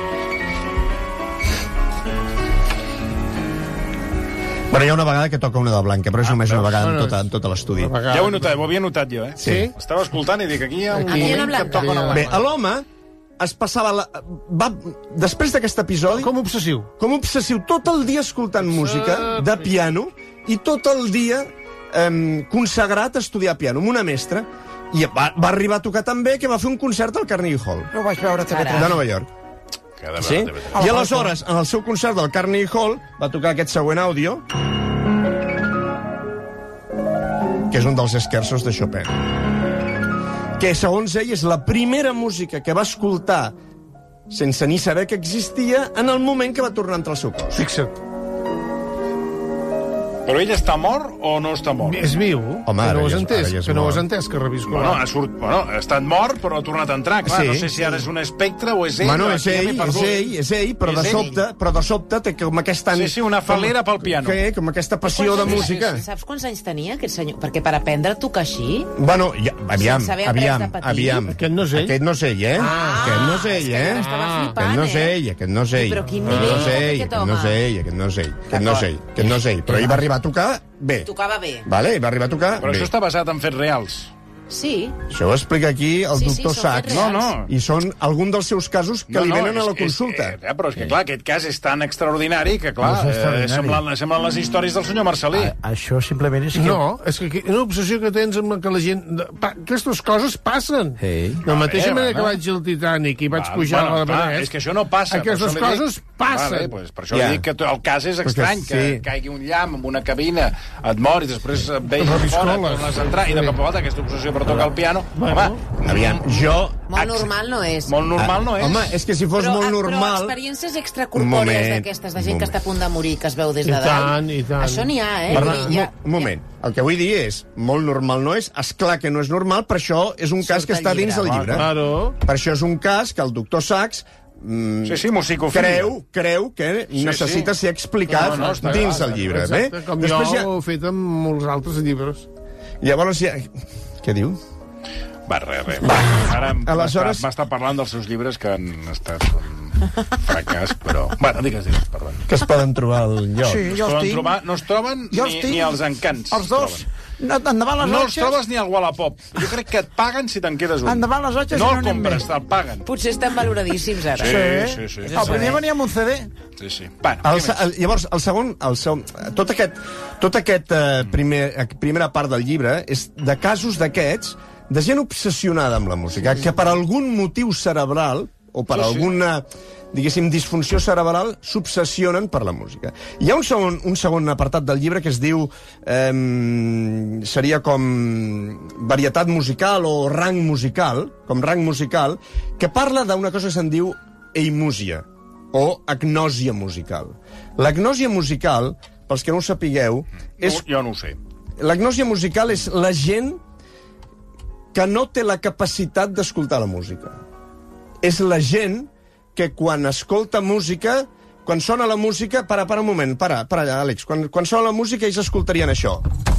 Bueno, hi ha una vegada que toca una de blanca, però és ah, només una vegada en, no, tota, en tot l'estudi. Ja ho he notat, ho havia notat jo, eh? Sí. Estava escoltant i dic, aquí hi ha un aquí moment una que toca una blanca. Bé, l'home es passava... La... Va... Després d'aquest episodi... Com obsessiu. Com obsessiu, tot el dia escoltant música de piano i tot el dia eh, consagrat a estudiar piano, amb una mestra, i va, va arribar a tocar tan bé que va fer un concert al Carnegie Hall. No ho vaig veure a T V tres. De Nova York. Sí? I aleshores, en el seu concert del Carnegie Hall, va tocar aquest següent àudio, que és un dels esquerços de Chopin, que, segons ell, és la primera música que va escoltar sense ni saber que existia en el moment que va tornar a entrar al seu cos. Fixa't. Però ell està mort o no està mort? És viu, Home, que ara no ho has ja és- entès, ara ja és que no ho mort. has entès, que revisco. Bueno, ha, surt, bueno, ha estat mort, però ha tornat a entrar. Clar, Sí. no sé si ara és un espectre o és ell. Bueno, o és aquí ja m'he ell, és perdut. ell, és ell, però És de ell. sobte, però de sobte té com aquesta... Sí, sí, una falera pel piano. Que, com aquesta passió de música. Saps quants anys tenia aquest senyor? Perquè per aprendre a tocar així... Bueno, ja, aviam, Sense haver après aviam, de petit. aviam. Aquest no és ell. Aquest no és ell, eh? Ah, aquest no és ell, és que eh? jo estava flipant, aquest no és eh? ell, aquest no és ell. Però quin Aquest nivell no és té ell, aquest aquest no és home. ell, aquest no és ell, aquest no és ell, aquest no és ell. Però ell va arribar a tocar bé. Tocava bé. Vale, va arribar a tocar Però bé. això està basat en fets reals. Sí. Això ho explica aquí el Sí, sí, doctor són Sachs. fets reals. No, no. I són alguns dels seus casos que li venen a la és- consulta. És, eh, però és que, clar, aquest cas és tan extraordinari que, clar, No és extraordinari. eh, semblen, semblen les històries del senyor Marcelí. A, això simplement és que... No, és que aquí- una obsessió que tens amb que la gent... Pa, aquestes coses passen. Ei. De la mateixa Vale, manera que vale. vaig al Titanic i vaig Val, pujar bueno, a la clar, Benés... és que això no passa. per Aquestes això li dic- coses passen. Vale, pues, per això Ja. li dic que el cas és estrany, Perquè que sí. caigui un llamp en una cabina, et mor i després et veig fora, Reviscoles. tornes a entrar, i de Sí. cop a volta aquesta obsessió per tocar el piano... Bueno. Home, Aviam, jo... Molt normal no és. molt normal no és. Home, és que si fos però, molt Però normal... experiències Un extracorpòrees moment, d'aquestes, de un gent que moment. està a punt de morir, que es veu des I de dalt. tant, i tant. Això n'hi ha, eh? Per Vull tant, dir, ja- un moment. El que vull dir és, molt normal no és, esclar que no és normal, per això és un cas Surt que al està dins del llibre. llibre. Claro. Per això és un cas que el doctor Sachs mm, Sí, sí, musicofília. creu, creu que Sí, necessita sí. ser explicat No, no, està dins clar, del llibre. Exacte, Bé? com Després jo ja... ho he fet amb molts altres llibres. Llavors ja... Què diu? Va, res, res. Ara em- Aleshores- m'està m'està parlant dels seus llibres que han estat un fracàs, però... Bueno, digues, digues, perdó. Que es poden trobar al lloc. Sí, jo els Poden tinc. trobar, no es troben Jo els ni, tinc. ni els encants. Els dos. No, endavant les No els atxes. trobes ni al Wallapop. Jo crec que et paguen si te'n quedes un. Endavant les atxes no i el no anem compres, bé. te'l paguen. Potser estan valoradíssims, ara. Sí, sí, sí. El primer venia amb un C D. Sí, sí. Bueno, El, què se- més? el, llavors, el segon... El segon tot aquest, tot aquest eh, primer, eh, primera part del llibre és de casos d'aquests de gent obsessionada amb la música, que per algun motiu cerebral o per Sí, sí. alguna, diguéssim, disfunció cerebral s'obsessionen per la música. Hi ha un segon, un segon apartat del llibre que es diu eh, seria com varietat musical o rang musical, com rang musical, que parla d'una cosa que se'n diu eimúsia o agnòsia musical. L'agnòsia musical, pels que no ho sapigueu, és... No, jo no ho sé. L'agnòsia musical és la gent que no té la capacitat d'escoltar la música. És la gent que quan escolta música, quan sona la música... Para, para un moment, para, para allà, Àlex. Quan, quan sona la música, ells escoltarien això.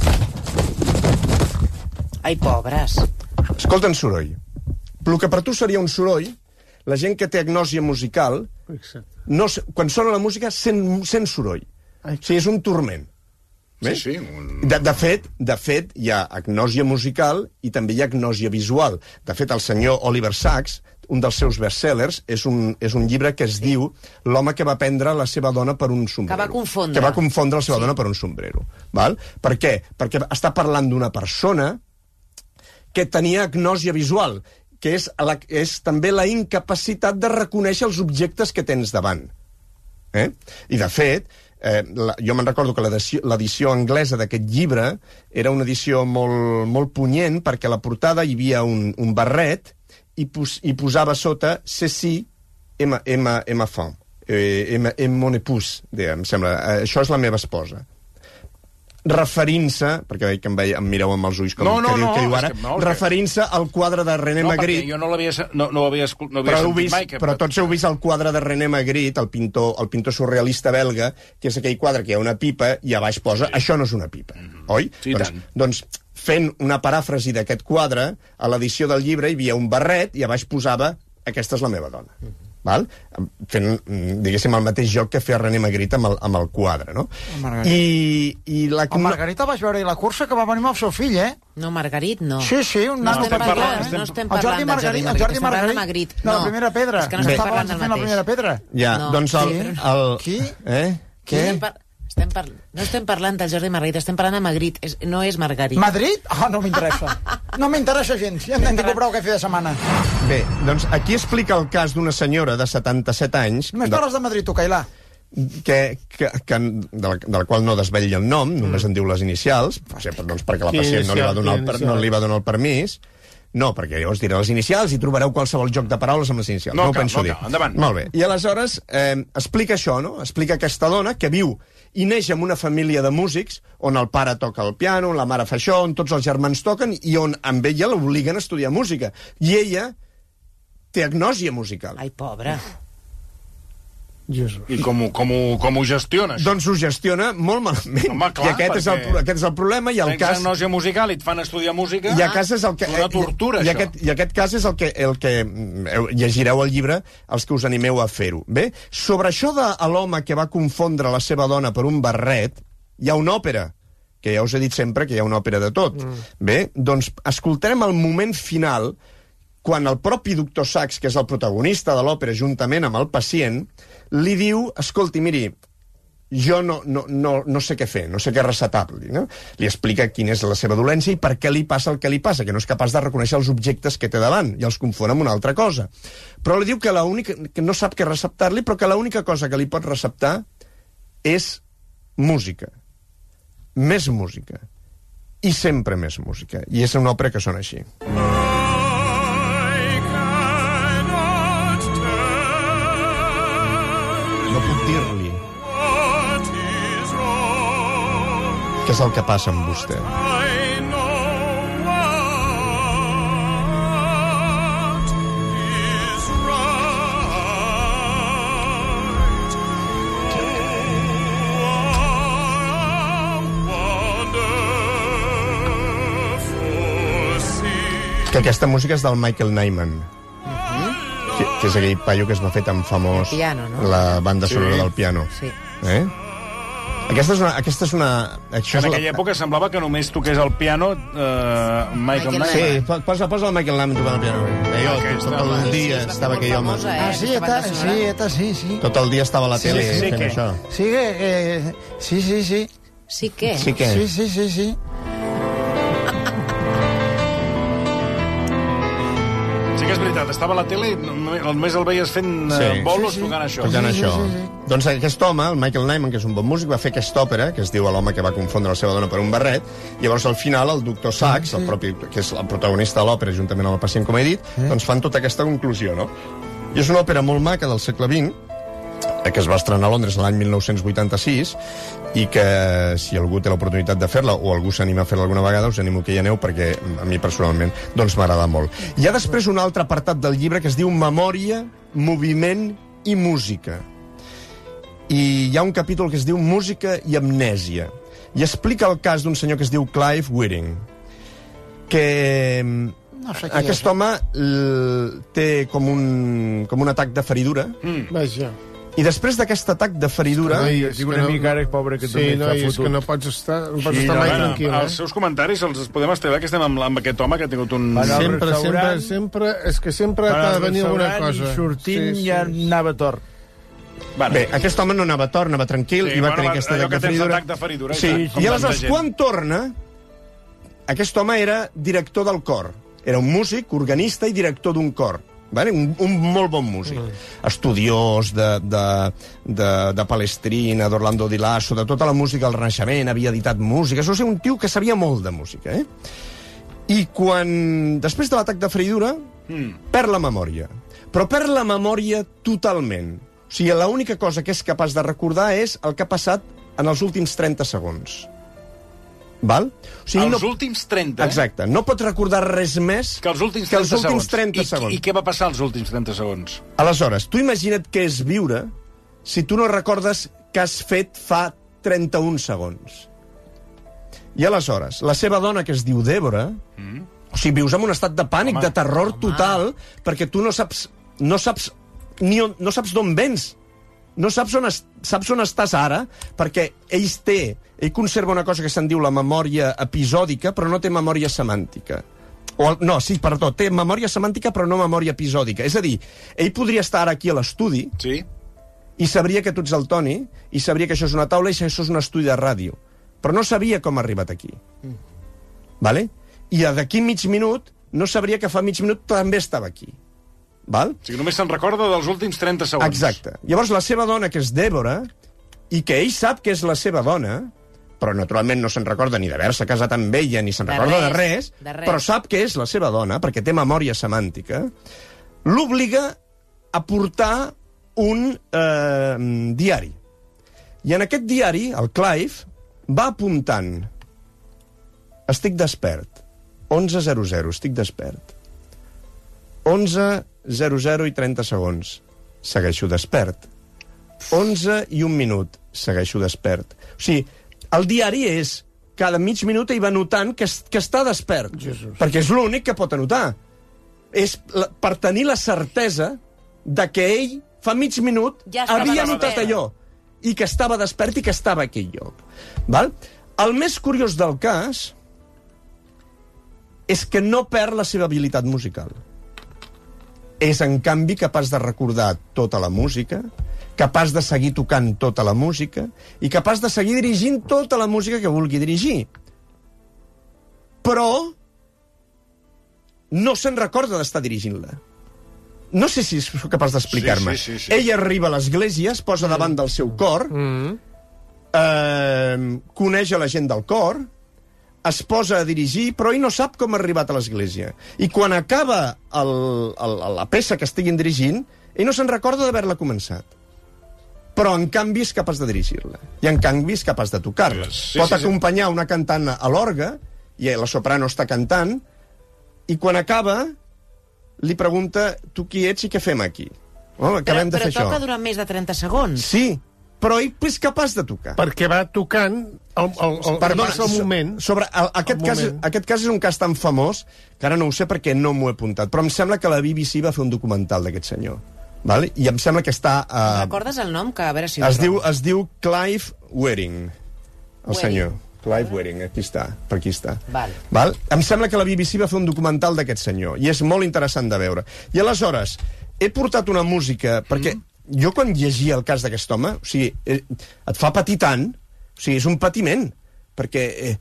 Ai, pobres. Escolten soroll. El que per tu seria un soroll, la gent que té agnòsia musical, no, se- quan sona la música, sent, sent soroll. O sigui, és un turment. Bé? Sí, sí. Un... De, de, fet, de fet, hi ha agnòsia musical i també hi ha agnòsia visual. De fet, el senyor Oliver Sacks, un dels seus bestsellers, és un, és un llibre que es diu L'home que va prendre la seva dona per un sombrero. Que va confondre. Que va confondre la seva sí. dona per un sombrero. Val? Per què? Perquè està parlant d'una persona que tenia agnòsia visual, que és, la, és també la incapacitat de reconèixer els objectes que tens davant. Eh? I, de fet, eh, la, jo me'n recordo que l'edició l'edició anglesa d'aquest llibre era una edició molt, molt punyent, perquè a la portada hi havia un, un barret i, pos, i posava sota Ceci M. M. M. Font. Eh, M. M. Mon épouse, em sembla. Eh, això és la meva esposa. Referint-se, perquè veig que em, veia, em mireu amb els ulls com No, no, que, diu, no, que diu és ara, que no, que- referint-se al quadre de René No, Magritte. perquè jo no l'havia no, no ho havia, escol- no havia Però, heu sentit vist, mai. Que... però tots heu vist el quadre de René Magritte, el pintor, el pintor surrealista belga, que és aquell quadre que hi ha una pipa i a baix posa, sí. això no és una pipa, mm-hmm. oi? Sí, doncs, tant. doncs, fent una paràfrasi d'aquest quadre, a l'edició del llibre hi havia un barret i a baix posava aquesta és la meva dona. Mm-hmm. Val? Fent, diguéssim, el mateix joc que feia René Magritte amb el, amb el quadre, no? I, i la... El Margarita vaig veure la cursa que va venir amb el seu fill, eh? No, Margarit, no. Sí, sí, un no nano estem petit, parlant, eh? no estem El Jordi parlant del Margarit, Jordi el Jordi Margarit, estem parlant de Margarit, Magritte. de la No, primera pedra. és que no estem Estava parlant del fent la mateix. primera pedra. Ja, No. doncs el... Sí. el Qui? Eh? Què? Estem, par Estem par... No estem parlant del Jordi Margarita, estem parlant de Magritte. És... No és Margarita. Madrid? Ah, no m'interessa. No m'interessa gens. Ja n'hem tingut prou aquest fi de setmana. Bé, doncs aquí explica el cas d'una senyora de setanta-set anys... Només de... parles de Madrid, tu, Cailà. Que, que, que, de, la, de la qual no desvetlla el nom, només en diu les inicials, doncs perquè la pacient no li va donar el, per, no li va donar el permís. No, perquè llavors diré les inicials i trobareu qualsevol joc de paraules amb les inicials. No, no ho penso no dir. Cal, endavant. Molt bé. I aleshores eh, explica això, no? Explica aquesta dona que viu i neix en una família de músics on el pare toca el piano, on la mare fa això, on tots els germans toquen i on amb ella l'obliguen a estudiar música. I ella té agnòsia musical. Ai, pobra. Jesus. I com, com, com ho gestiona, això? Doncs ho gestiona molt malament. Home, clar, I aquest és, el, aquest és el problema. I el tens cas... agnòsia musical i et fan estudiar música... I a casa és el que... una tortura, i, i, això. aquest, I aquest cas és el que, el que llegireu al llibre els que us animeu a fer-ho. Bé, sobre això de l'home que va confondre la seva dona per un barret, hi ha una òpera, que ja us he dit sempre que hi ha una òpera de tot. Mm. Bé, doncs escoltarem el moment final quan el propi doctor Sachs, que és el protagonista de l'òpera, juntament amb el pacient, li diu, escolti, miri, jo no, no, no, no sé què fer, no sé què recetar-li, no? Li explica quina és la seva dolència i per què li passa el que li passa, que no és capaç de reconèixer els objectes que té davant i els confon amb una altra cosa. Però li diu que, l'única, que no sap què receptar-li, però que l'única cosa que li pot receptar és música. Més música. I sempre més música. I és una òpera que sona així. No puc dir-li què és el que passa amb vostè. Que aquesta música és del Michael Nyman. Que, que és aquell paio que es va fer tan famós, piano, no? La banda sonora Sí. del piano. Sí. Eh? Aquesta és una... Aquesta és una això En és aquella la... època semblava que només toqués el piano eh, Michael Nyman. Sí, po- posa, posa el Michael Nyman tocant el piano. Eh, jo, Aquesta, tot el home. dia estava aquell home. Ah, sí, eta, sí, eta, sí, sí. Tot el dia estava a la Sí, tele sí, sí, fent què? això. Sí, que, eh, sí, sí, sí. Sí què? Sí què? Sí, sí, sí, sí. Sí que és veritat, estava a la tele i només el veies fent Sí. eh, bolos Sí, sí. tocant això. Tocant això. Doncs aquest home, el Michael Nyman, que és un bon músic, va fer aquesta òpera, que es diu L'home que va confondre la seva dona per un barret, i llavors al final el doctor Sachs, el propi, que és el protagonista de l'òpera, juntament amb el pacient, com he dit, doncs fan tota aquesta conclusió, no? I és una òpera molt maca del segle vint, que es va estrenar a Londres l'any mil nou-cents vuitanta-sis, i que si algú té l'oportunitat de fer-la o algú s'anima a fer-la alguna vegada, us animo que hi aneu, perquè a mi personalment doncs m'agrada molt. Hi ha després un altre apartat del llibre que es diu Memòria, Moviment i Música. I hi ha un capítol que es diu Música i Amnèsia, i explica el cas d'un senyor que es diu Clive Whiting, que No sé qui aquest és. home l- té com un, com un atac de feridura, Mm. Vaja. i després d'aquest atac de feridura... Noi, Estic una mica ara, pobre, que Sí, també no, està és fotut. que no pots estar, no pots Sí, estar no, mai bueno, tranquil, Els eh? seus comentaris els podem estalviar que estem amb, amb aquest home que ha tingut un... Van al Sempre, sempre, restaurant, sempre... És que sempre van t'ha al de venir alguna restaurant cosa. I sortint Sí, sí. ja anava tort. Bueno, Bé, aquest home no anava tort, anava tranquil, Sí, i va bueno, tenir va- aquest allò atac que de tens feridura. atac de feridura, Sí, com i tanta aleshores, gent. quan torna, aquest home era director del cor. Era un músic, organista i director d'un cor. Vale? Un, un molt bon músic. Mm. Estudiós de, de, de, de Palestrina, d'Orlando Di Lasso, de tota la música del Renaixement, havia editat música. Això és un tio que sabia molt de música, eh? I quan, després de l'atac de feridura, mm. perd la memòria. Però perd la memòria totalment. O sigui, l'única cosa que és capaç de recordar és el que ha passat en els últims trenta segons. Val? O sigui, els no... últims trenta, eh? Exacte. No pots recordar res més Que els últims que els trenta últims segons. trenta I, segons. I què va passar als últims trenta segons? Aleshores, tu imagina't què és viure si tu no recordes què has fet fa trenta-un segons. I aleshores, la seva dona, que es diu Débora, mm. o sigui, vius en un estat de pànic, Home, de terror home. total, perquè tu no saps, no saps, ni on, no saps d'on vens. No saps on, es, saps on estàs ara, perquè ell té, ell conserva una cosa que se'n diu la memòria episòdica, però no té memòria semàntica. O, el- no, sí, perdó, té memòria semàntica però no memòria episòdica. És a dir, ell podria estar ara aquí a l'estudi, Sí? i sabria que tu ets el Toni, i sabria que això és una taula i que això és un estudi de ràdio. Però no sabia com ha arribat aquí. Mm. Vale? I d'aquí mig minut no sabria que fa mig minut també estava aquí. Val? O sigui, només se'n recorda dels últims trenta segons. Exacte. Llavors, la seva dona, que és Dèbora, i que ell sap que és la seva dona, però naturalment no se'n recorda ni d'haver-se casat amb ella, ni se'n recorda de res, de res, però sap que és la seva dona, perquè té memòria semàntica, l'obliga a portar un eh, diari. I en aquest diari, el Clive, va apuntant: estic despert, onze zero zero, estic despert. onze zero zero i trenta segons, segueixo despert. onze i un minut, segueixo despert. O sigui, el diari és, cada mig minut ell va notant que, que està despert. Jesus. Perquè és l'únic que pot anotar. És la, per tenir la certesa de que ell, fa mig minut, ja havia anotat allò. I que estava despert i que estava a aquell lloc. Val? El més curiós del cas és que no perd la seva habilitat musical. És, en canvi, capaç de recordar tota la música, capaç de seguir tocant tota la música i capaç de seguir dirigint tota la música que vulgui dirigir. Però no se'n recorda d'estar dirigint-la. No sé si soc capaç d'explicar-me. Sí, sí, sí, sí. Ell arriba a l'església, es posa davant del seu cor, mm. eh, coneix a la gent del cor, es posa a dirigir, però ell no sap com ha arribat a l'església. I quan acaba el, el, la peça que estiguin dirigint, ell no se'n recorda d'haver-la començat. Però, en canvi, és capaç de dirigir-la. I, en canvi, és capaç de tocar-la. Sí, Pot sí, acompanyar sí. una cantant a l'orgue, i la soprano està cantant, i quan acaba, li pregunta: tu qui ets i què fem aquí? Oh, acabem però, de fer però això. toca durant més de trenta segons. Sí, però ell és capaç de tocar. Perquè va tocant el, el, el, Perdona, el moment. Sobre, el, aquest, el cas, moment. aquest cas és un cas tan famós que ara no ho sé perquè no m'ho he apuntat, però em sembla que la B B C va fer un documental d'aquest senyor. Vale? I em sembla que està... Uh, Recordes el nom? Que a veure si es, diu, es diu Clive Wedding, el Wedding. senyor. Clive Wedding, aquí està, per aquí està. Val. Val? Em sembla que la B B C va fer un documental d'aquest senyor, i és molt interessant de veure. I aleshores, he portat una música, perquè mm. jo quan llegia el cas d'aquest home, o sigui, eh, et fa patir tant, o sigui, és un patiment, perquè... Eh,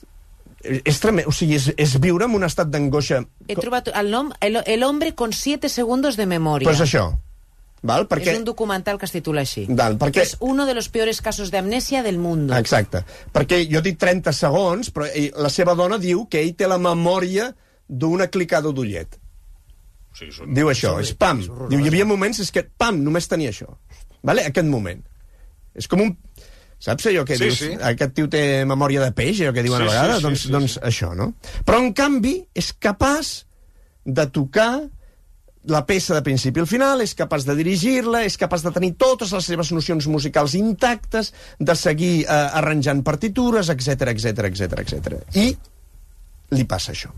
és tremendo, o sigui, és, és viure en un estat d'angoixa. He trobat el nom, el, el hombre con siete segundos de memoria. Pues això. Val? Perquè... És un documental que es titula així. Val, perquè... És uno de los peores casos de amnesia del mundo. Exacte. Perquè jo he dit trenta segons, però ell, la seva dona diu que ell té la memòria d'una clicada d'ullet. Sí, són... Diu això, és pam. Diu, hi havia moments és que, pam, només tenia això. Vale? Aquest moment. És com un... Saps allò que sí, dius? Sí. Aquest tio té memòria de peix, allò que diuen sí, a vegades? Sí, sí, doncs, sí, doncs sí. Això, no? Però, en canvi, és capaç de tocar la peça de principi al final, és capaç de dirigir-la, és capaç de tenir totes les seves nocions musicals intactes, de seguir eh, arranjant partitures, etc etc etc etc. I li passa això.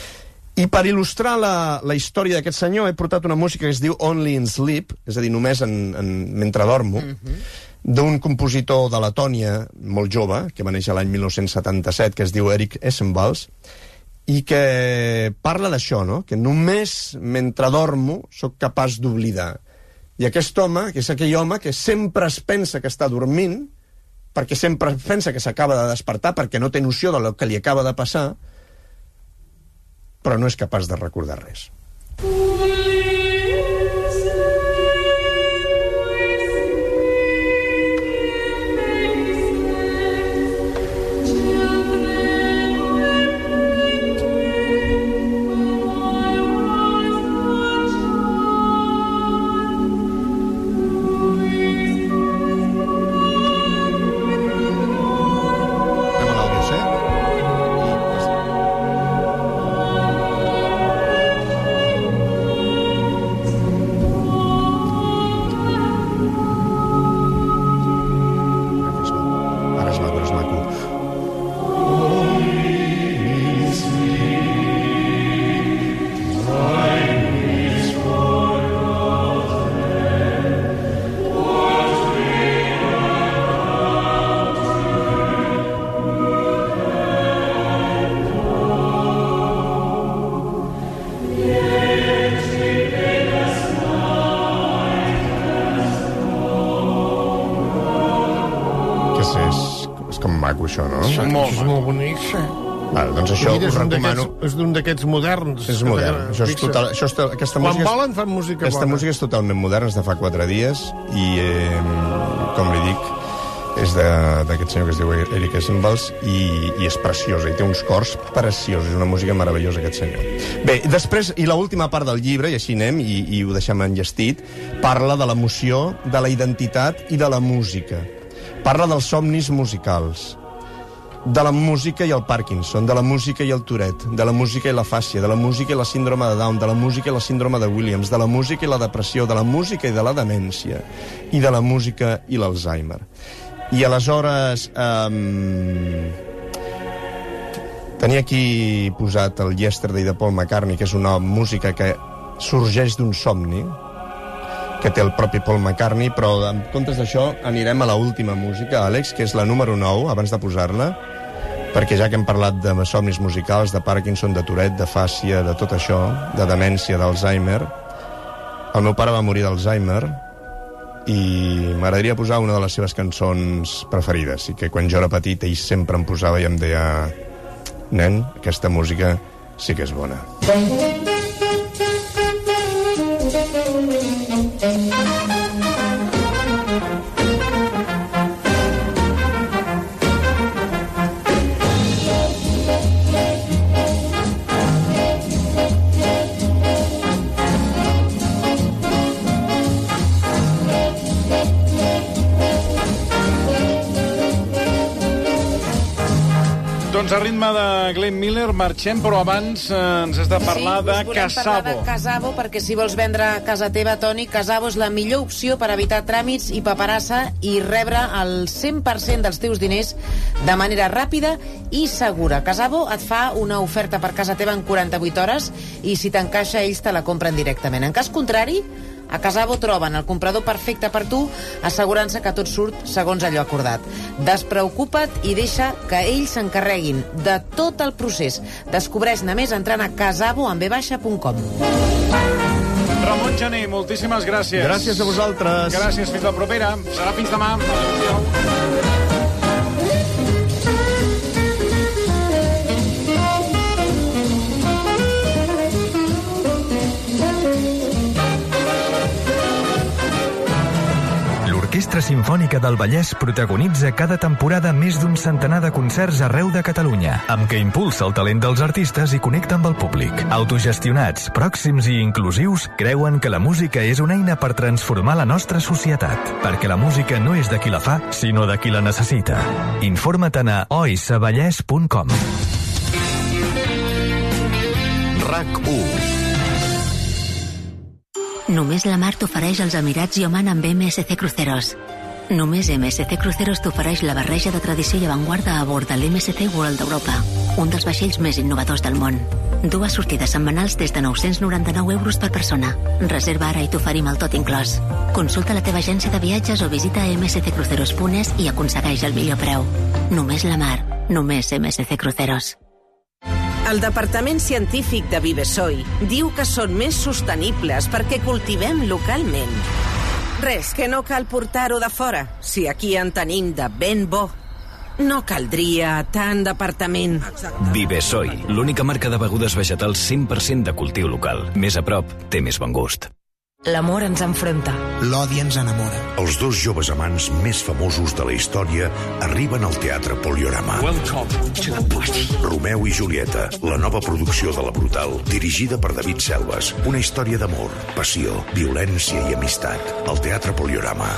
I per il·lustrar la, la història d'aquest senyor he portat una música que es diu Only in Sleep, és a dir, només en, en, mentre dormo, mm-hmm. d'un compositor de Letònia molt jove, que va néixer l'any mil nou-cents setanta-set, que es diu Eric Essenvals, i que parla d'això, no? Que només mentre dormo sóc capaç d'oblidar. I aquest home, que és aquell home que sempre es pensa que està dormint, perquè sempre pensa que s'acaba de despertar, perquè no té noció del que li acaba de passar, però no és capaç de recordar res. maco, això, no? Sí, Molt és molt bonic, sí. Vale, doncs això Mira, us recomano. És d'un d'aquests moderns. És modern. Això és total, això és, aquesta Quan música és, volen fan música aquesta bona. música és totalment moderna, és de fa quatre dies, i, eh, com li dic, és d'aquest senyor que es diu Eric Essenbals, i, i és preciosa, i té uns cors preciosos, és una música meravellosa, aquest senyor. Bé, després, i l'última part del llibre, i així anem, i, i ho deixem enllestit, parla de l'emoció, de la identitat i de la música. Parla dels somnis musicals, de la música i el Parkinson, de la música i el Tourette, de la música i la fàscia, de la música i la síndrome de Down, de la música i la síndrome de Williams, de la música i la depressió, de la música i de la demència, i de la música i l'Alzheimer. I aleshores... Um, tenia aquí posat el Yesterday de Paul McCartney, que és una música que sorgeix d'un somni, que té el propi Paul McCartney, però en comptes d'això anirem a la última música, Àlex, que és la número nou, abans de posar-la, perquè ja que hem parlat de somnis musicals, de Parkinson, de Tourette, de fàscia, de tot això, de demència, d'Alzheimer, el meu pare va morir d'Alzheimer i m'agradaria posar una de les seves cançons preferides, i que quan jo era petit ell sempre em posava i em deia: nen, aquesta música sí que és bona. Doncs a ritme de Glenn Miller marxem, però abans eh, ens has de parlar sí, de us volem Casavo. parlar de Casavo, perquè si vols vendre a casa teva, Toni, Casavo és la millor opció per evitar tràmits i paperassa i rebre el cent per cent dels teus diners de manera ràpida i segura. Casavo et fa una oferta per casa teva en quaranta-vuit hores i si t'encaixa ells te la compren directament. En cas contrari, a Casavo troben el comprador perfecte per tu, assegurant-se que tot surt segons allò acordat. Despreocupa't i deixa que ells s'encarreguin de tot el procés. Descobreix-ne més entrant a casavo amb ve baixa punt com. Ramon Gené, moltíssimes gràcies. Gràcies a vosaltres. Gràcies, fins la propera. Serà fins demà. Adéu-siau. L'Orquestra Simfònica del Vallès protagonitza cada temporada més d'un centenar de concerts arreu de Catalunya, amb què impulsa el talent dels artistes i connecta amb el públic. Autogestionats, pròxims i inclusius, creuen que la música és una eina per transformar la nostra societat, perquè la música no és de qui la fa, sinó de qui la necessita. Informa-te'n a oisavallès punt com. RAC u. Només la mar t'ofereix els Emirats i Oman amb M S C Cruceros. Només M S C Cruceros t'ofereix la barreja de tradició i avantguarda a bord de l'M S C World d'Europa, un dels vaixells més innovadors del món. Dues sortides setmanals des de nou-cents noranta-nou euros per persona. Reserva ara i t'oferim el tot inclòs. Consulta la teva agència de viatges o visita m s c cruceros punt es i aconsegueix el millor preu. Només la mar, només M S C Cruceros. El Departament Científic de Vivesoi diu que són més sostenibles perquè cultivem localment. Res, que no cal portar-ho de fora, si aquí en tenim de ben bo. No caldria tant departament. Vivesoi, l'única marca de begudes vegetals cent per cent de cultiu local. Més a prop, té més bon gust. L'amor ens enfronta. L'odi ens enamora. Els dos joves amants més famosos de la història arriben al Teatre Poliorama. Welcome to the party. Romeu i Julieta, la nova producció de La Brutal, dirigida per David Selves. Una història d'amor, passió, violència i amistat. Al Teatre Poliorama.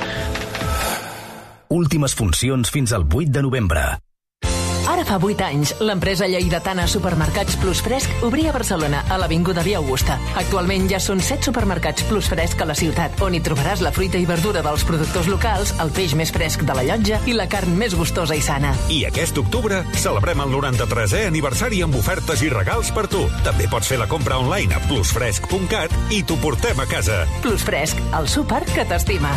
Últimes funcions fins al vuit de novembre. Ara fa vuit anys, l'empresa lleidatana Supermercats Plus Fresc obria a Barcelona, a l'Avinguda Via Augusta. Actualment ja són set supermercats Plus Fresc a la ciutat, on hi trobaràs la fruita i verdura dels productors locals, el peix més fresc de la llotja i la carn més gustosa i sana. I aquest octubre celebrem el noranta-tresè aniversari amb ofertes i regals per tu. També pots fer la compra online a plus fresc punt cat i t'ho portem a casa. Plus Fresc, el súper que t'estima.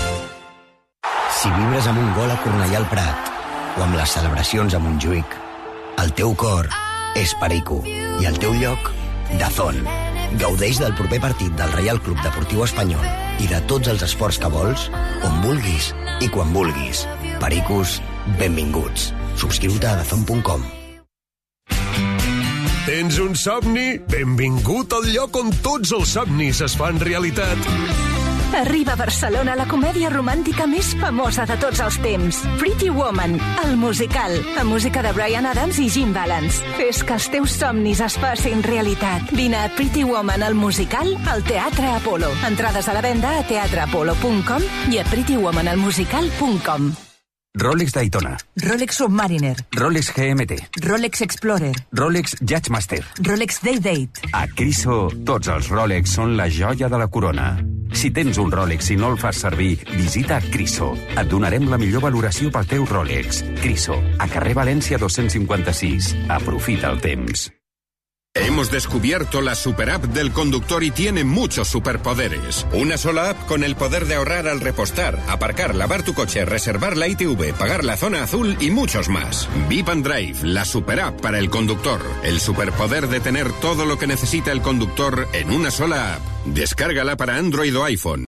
Si vibres amb un gol a Cornellà al Prat o amb les celebracions a Montjuïc, el teu cor és Perico i el teu lloc, Dazón. Gaudeix del proper partit del Reial Club Deportiu Espanyol i de tots els esports que vols, on vulguis i quan vulguis. Pericos, benvinguts. Subscriu-te a dazón punt com. Tens un somni? Benvingut al lloc on tots els somnis es fan realitat. Arriba a Barcelona la comèdia romàntica més famosa de tots els temps. Pretty Woman, el musical, amb música de Bryan Adams i Jim Valance. Fes que els teus somnis es facin realitat. Vine a Pretty Woman, el musical, al Teatre Apolo. Entrades a la venda a teatre apolo punt com i a pretty woman el musical punt com. Rolex Daytona. Rolex Submariner. Rolex G M T. Rolex Explorer. Rolex Judgemaster. Rolex Day-Date. A Criso, tots els Rolex són la joia de la corona. Si tens un Rolex i no el fas servir, visita Criso. Et donarem la millor valoració pel teu Rolex. Criso, a carrer València dos-cents cinquanta-sis. Aprofita el temps. Hemos descubierto la superapp del conductor y tiene muchos superpoderes. Una sola app con el poder de ahorrar al repostar, aparcar, lavar tu coche, reservar la I T V, pagar la zona azul y muchos más. Vip and Drive, la superapp para el conductor. El superpoder de tener todo lo que necesita el conductor en una sola app. Descárgala para Android o iPhone.